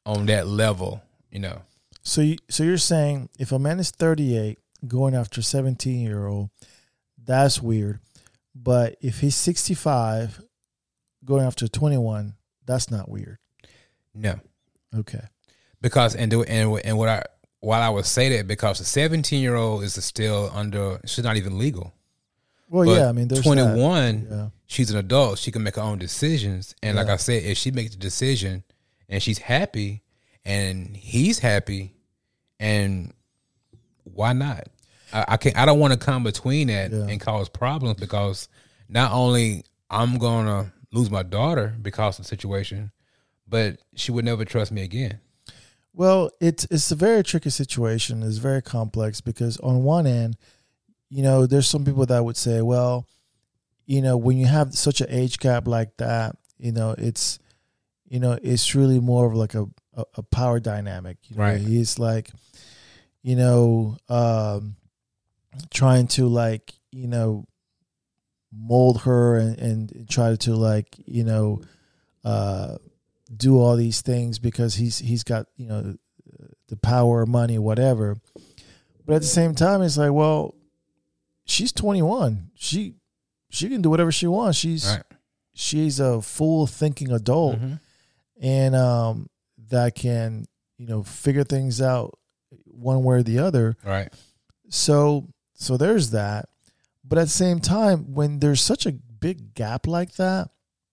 on that level, you know. So you, so you're saying if a man is thirty-eight going after a seventeen-year-old, that's weird. But if he's sixty-five going after twenty-one, that's not weird. No. Okay. Because and do and and what I while I would say that because the seventeen-year-old is still under, she's not even legal. Well, but yeah, I mean, there's twenty-one, yeah. she's an adult. She can make her own decisions. And Yeah. like I said, if she makes the decision and she's happy and he's happy, and why not? I, I can't. I don't want to come between that Yeah. and cause problems because not only I'm gonna lose my daughter because of the situation, but she would never trust me again. Well, it's it's a very tricky situation. It's very complex because on one end, you know, there's some people that would say, well, you know, when you have such an age gap like that, you know, it's, you know, it's really more of like a, a, a power dynamic. You know, Right. he's like, you know, um, trying to like, you know, mold her and, and try to like, you know, uh, do all these things because he's he's got, you know, the power, money, whatever. But at the same time, it's like, well, she's twenty-one. She she can do whatever she wants. She's Right. she's a full thinking adult, Mm-hmm. and um, that can, you know, figure things out one way or the other. Right. So so there's that. But at the same time, when there's such a big gap like that,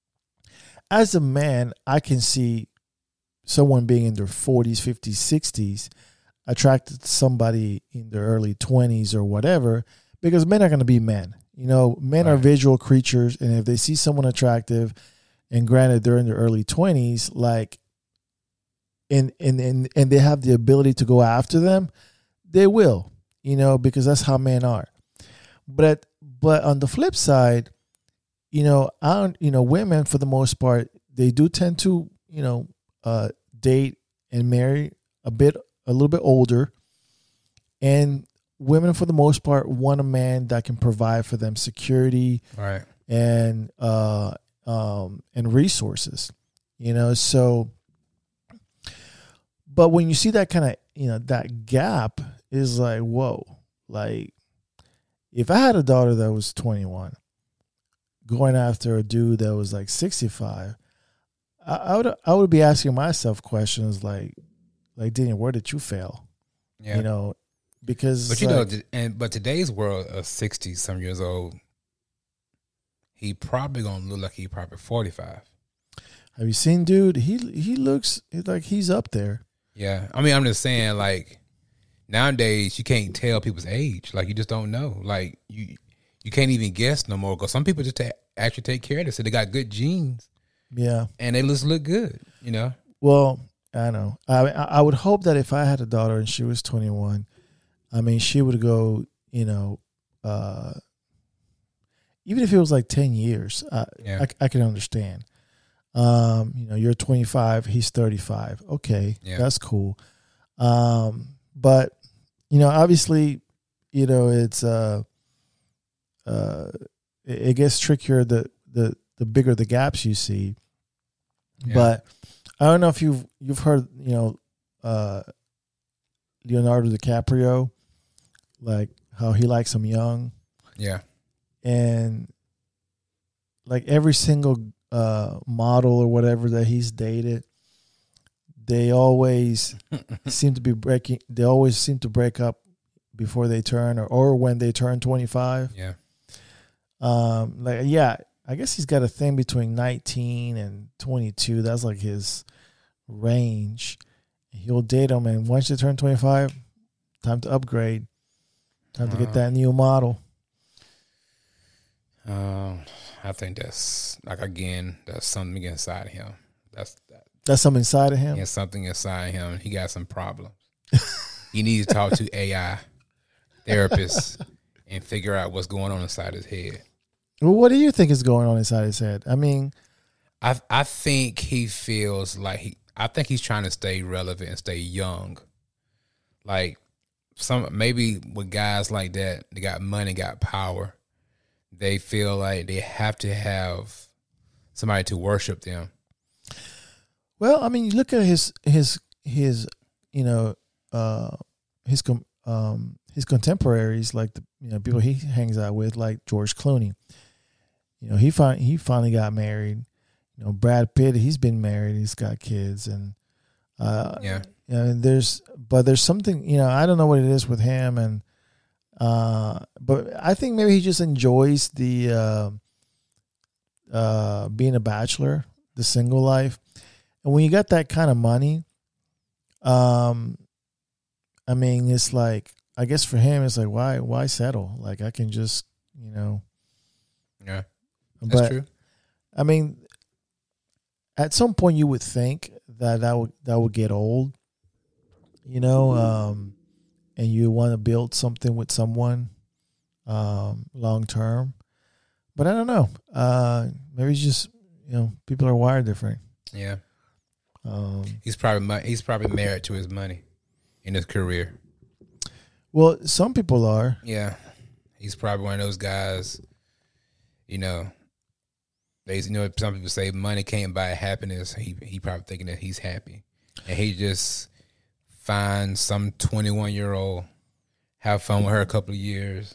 as a man, I can see someone being in their forties, fifties, sixties attracted to somebody in their early twenties or whatever, because men are going to be men. You know, men are Right. visual creatures, and if they see someone attractive, and granted they're in their early twenties, like, and and and and they have the ability to go after them, they will. You know, because that's how men are. But but on the flip side, you know, I don't, you know, women for the most part, they do tend to, you know, uh, date and marry a bit, a little bit older, and women for the most part want a man that can provide for them security, Right. and uh, um, and resources, you know. So, but when you see that kind of, you know, that gap is like, whoa, like if I had a daughter that was twenty-one going after a dude that was like sixty-five, I, I would I would be asking myself questions like, like, Daniel, where did you fail? Yeah. You know, because But you like, know, th- and but today's world, a sixty some years old, he probably gonna look like he probably forty five. have you seen dude? He he looks like he's up there. Yeah, I mean, I'm just saying, like nowadays, you can't tell people's age. Like you just don't know. Like you, you can't even guess no more. Because some people just ta- actually take care of this. So they got good genes, Yeah. and they just look good. You know. Well, I know. I I would hope that if I had a daughter and she was twenty-one, I mean, she would go, you know, uh, even if it was like ten years, I, Yeah. I, I can understand. Um, you know, you're twenty-five, he's thirty-five. Okay, Yeah. that's cool. Um, but, you know, obviously, you know, it's, uh, uh, it, it gets trickier the, the, the bigger the gaps you see. Yeah. But I don't know if you've you've heard, you know, uh, Leonardo DiCaprio, like how he likes them young, Yeah. and like every single uh, model or whatever that he's dated, they always seem to be breaking. They always seem to break up before they turn, or, or when they turn twenty-five. Yeah. Um, like yeah, I guess he's got a thing between nineteen and twenty-two. That's like his range. He'll date them, and once you turn twenty-five, time to upgrade. Time to get Wow. that new model. Um, I think that's like again, that's something inside of him. That's that. That's something inside of him. He has something inside him. He got some problems. He needs to talk to A I therapists and figure out what's going on inside his head. Well, what do you think is going on inside his head? I mean, I I think he feels like he. I think he's trying to stay relevant and stay young. Like some maybe with guys like that, they got money, got power. They feel like they have to have somebody to worship them. Well, I mean, you look at his his his you know uh, his com- um, his contemporaries, like the you know people he hangs out with, like George Clooney. You know, he fin- he finally got married. You know, Brad Pitt, he's been married, he's got kids, and uh, Yeah. You know, and there's but there's something, you know, I don't know what it is with him, and uh, but I think maybe he just enjoys the uh, uh, being a bachelor, the single life. And when you got that kind of money, um, I mean, it's like, I guess for him, it's like, why, why settle? Like, I can just, you know. Yeah, that's but, true. I mean, at some point you would think that that would, that would get old, you know, um, and you want to build something with someone um, long term. But I don't know. Uh, maybe it's just, you know, people are wired different. Yeah. Um, He's probably he's probably married to his money in his career. Well, some people are. Yeah, he's probably one of those guys. You know, they you know some people say money can't buy happiness. He he probably thinking that he's happy, and he just finds some twenty one year old, have fun with her a couple of years,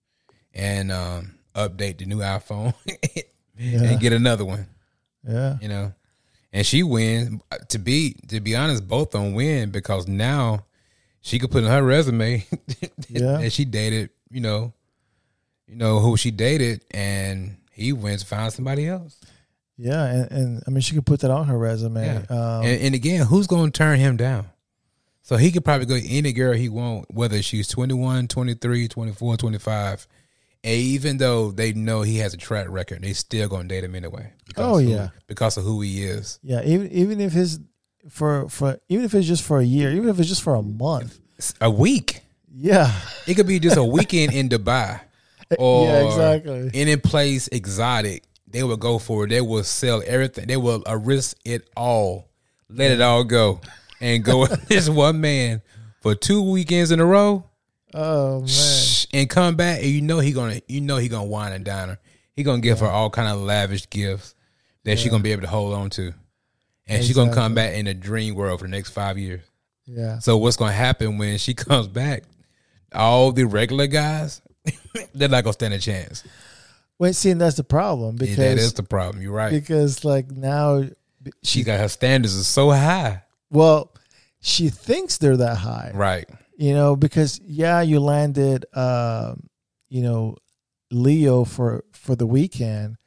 and um, update the new iPhone Yeah. and get another one. Yeah. You know. And she wins. To be to be honest, both of them win because now she could put in her resume Yeah. that she dated, you know, you know who she dated, and he wins, find somebody else. Yeah, and, and I mean, she could put that on her resume. Yeah. Um, and, and again, who's going to turn him down? So he could probably go any girl he want, whether she's twenty-one, twenty-three, twenty-four, twenty-five. And even though they know he has a track record, they still going to date him anyway. Oh, who, yeah. because of who he is. yeah, even even if his for for even if it's just for a year, even if it's just for a month. A week. Yeah. It could be just a weekend in Dubai. Or Yeah, exactly. any place exotic. They would go for it. They will sell everything. They will uh, risk it all. Let it all go. And go with this one man for two weekends in a row. Oh man. And come back, and you know he gonna, you know he gonna wine and dine her. He gonna give her all kind of lavish gifts that Yeah. she gonna be able to hold on to, and she gonna come back in a dream world for the next five years. Yeah. So what's gonna happen when she comes back? All the regular guys, they're not gonna stand a chance. Wait, see, and that's the problem because Yeah, that is the problem. You're right. because like now She got her standards are so high. well, she thinks they're that high. Right. You know, because yeah, you landed, uh, you know, Leo for for the weekend,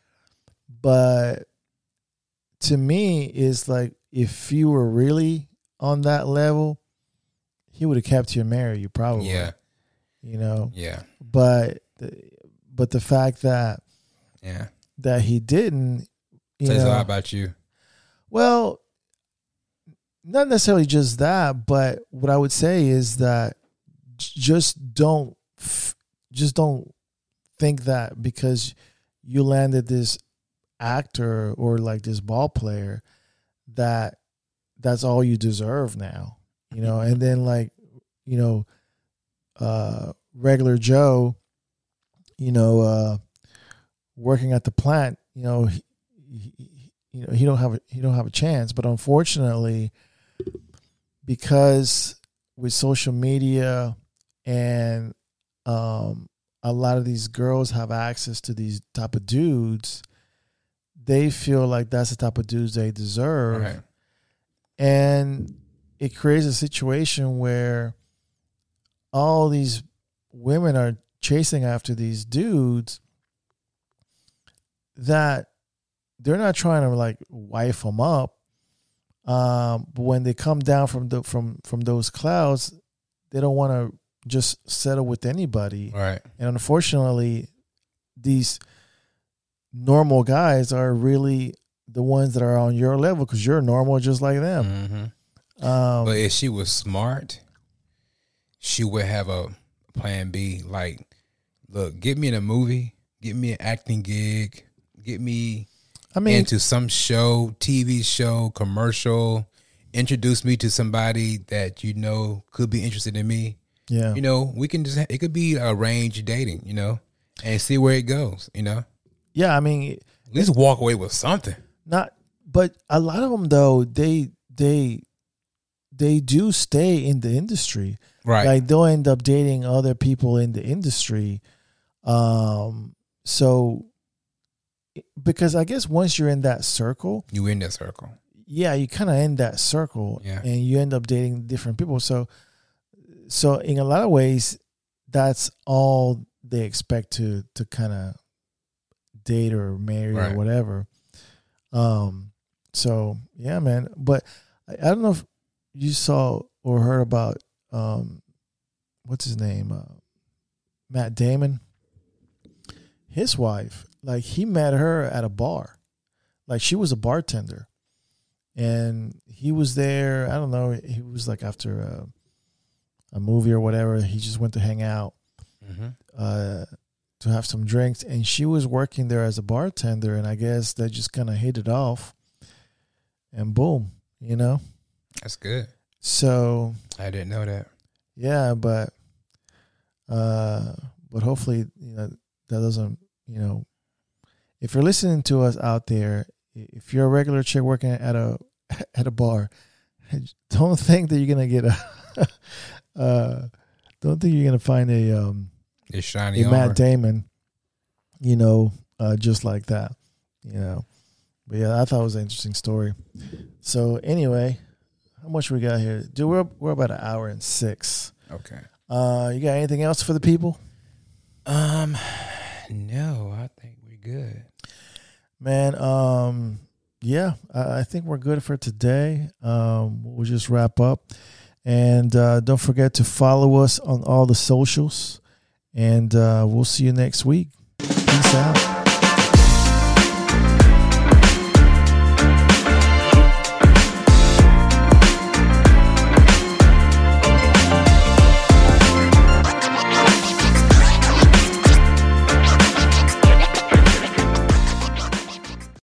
but to me, it's like if you were really on that level, he would have kept you and married you probably. Yeah. You know, Yeah. but but the fact that Yeah. that he didn't, you Says a know, lot about you. well, not necessarily just that, but what I would say is that j- just don't, f- just don't think that because you landed this actor or like this ball player that that's all you deserve now, you know. And then like, you know, uh, regular Joe, you know, uh, working at the plant, you know, he, he, you know, he don't have a, he don't have a chance. But unfortunately, because with social media and um, a lot of these girls have access to these type of dudes, they feel like that's the type of dudes they deserve. Right. And it creates a situation where all these women are chasing after these dudes that they're not trying to like wife them up. Um, but when they come down from the from from those clouds, they don't want to just settle with anybody. Right. And unfortunately, these normal guys are really the ones that are on your level because you're normal just like them. Mm-hmm. Um, But if she was smart, she would have a plan B. Like, look, get me in a movie, get me an acting gig, get me I mean, into some show, T V show, commercial, introduce me to somebody that you know could be interested in me. yeah, You know, we can just, it could be arranged dating, you know, and see where it goes, you know. yeah. I mean, At least walk away with something. not but a lot of them though, they they they do stay in the industry. Right. Like they'll end up dating other people in the industry. Um, so because I guess once you're in that circle, You in that circle. yeah, you kind of end that circle, Yeah. and you end up dating different people. So, so in a lot of ways, that's all they expect to to kind of date or marry Right. or whatever. Um. So yeah, man. But I, I don't know if you saw or heard about um, what's his name, uh, Matt Damon. His wife, like he met her at a bar, like she was a bartender. And he was there. I don't know. He was like after a, a movie or whatever. He just went to hang out, Mm-hmm. uh, to have some drinks. And she was working there as a bartender. And I guess they just kind of hit it off. And boom, you know. That's good. So I didn't know that. yeah, but uh, but hopefully, you know, that doesn't, you know, if you're listening to us out there, if you're a regular chick working at a at a bar, don't think that you're gonna get a uh, don't think you're gonna find a um It's shiny a Matt armor. Damon, you know, uh, just like that, you know. But yeah, I thought it was an interesting story. So anyway, how much we got here, dude? We're we're about an hour and six. Okay. Uh, you got anything else for the people? Um, no, I think we're good. Man, um, yeah, I, I think we're good for today. Um, we'll just wrap up. And uh, don't forget to follow us on all the socials. And uh, we'll see you next week. Peace out.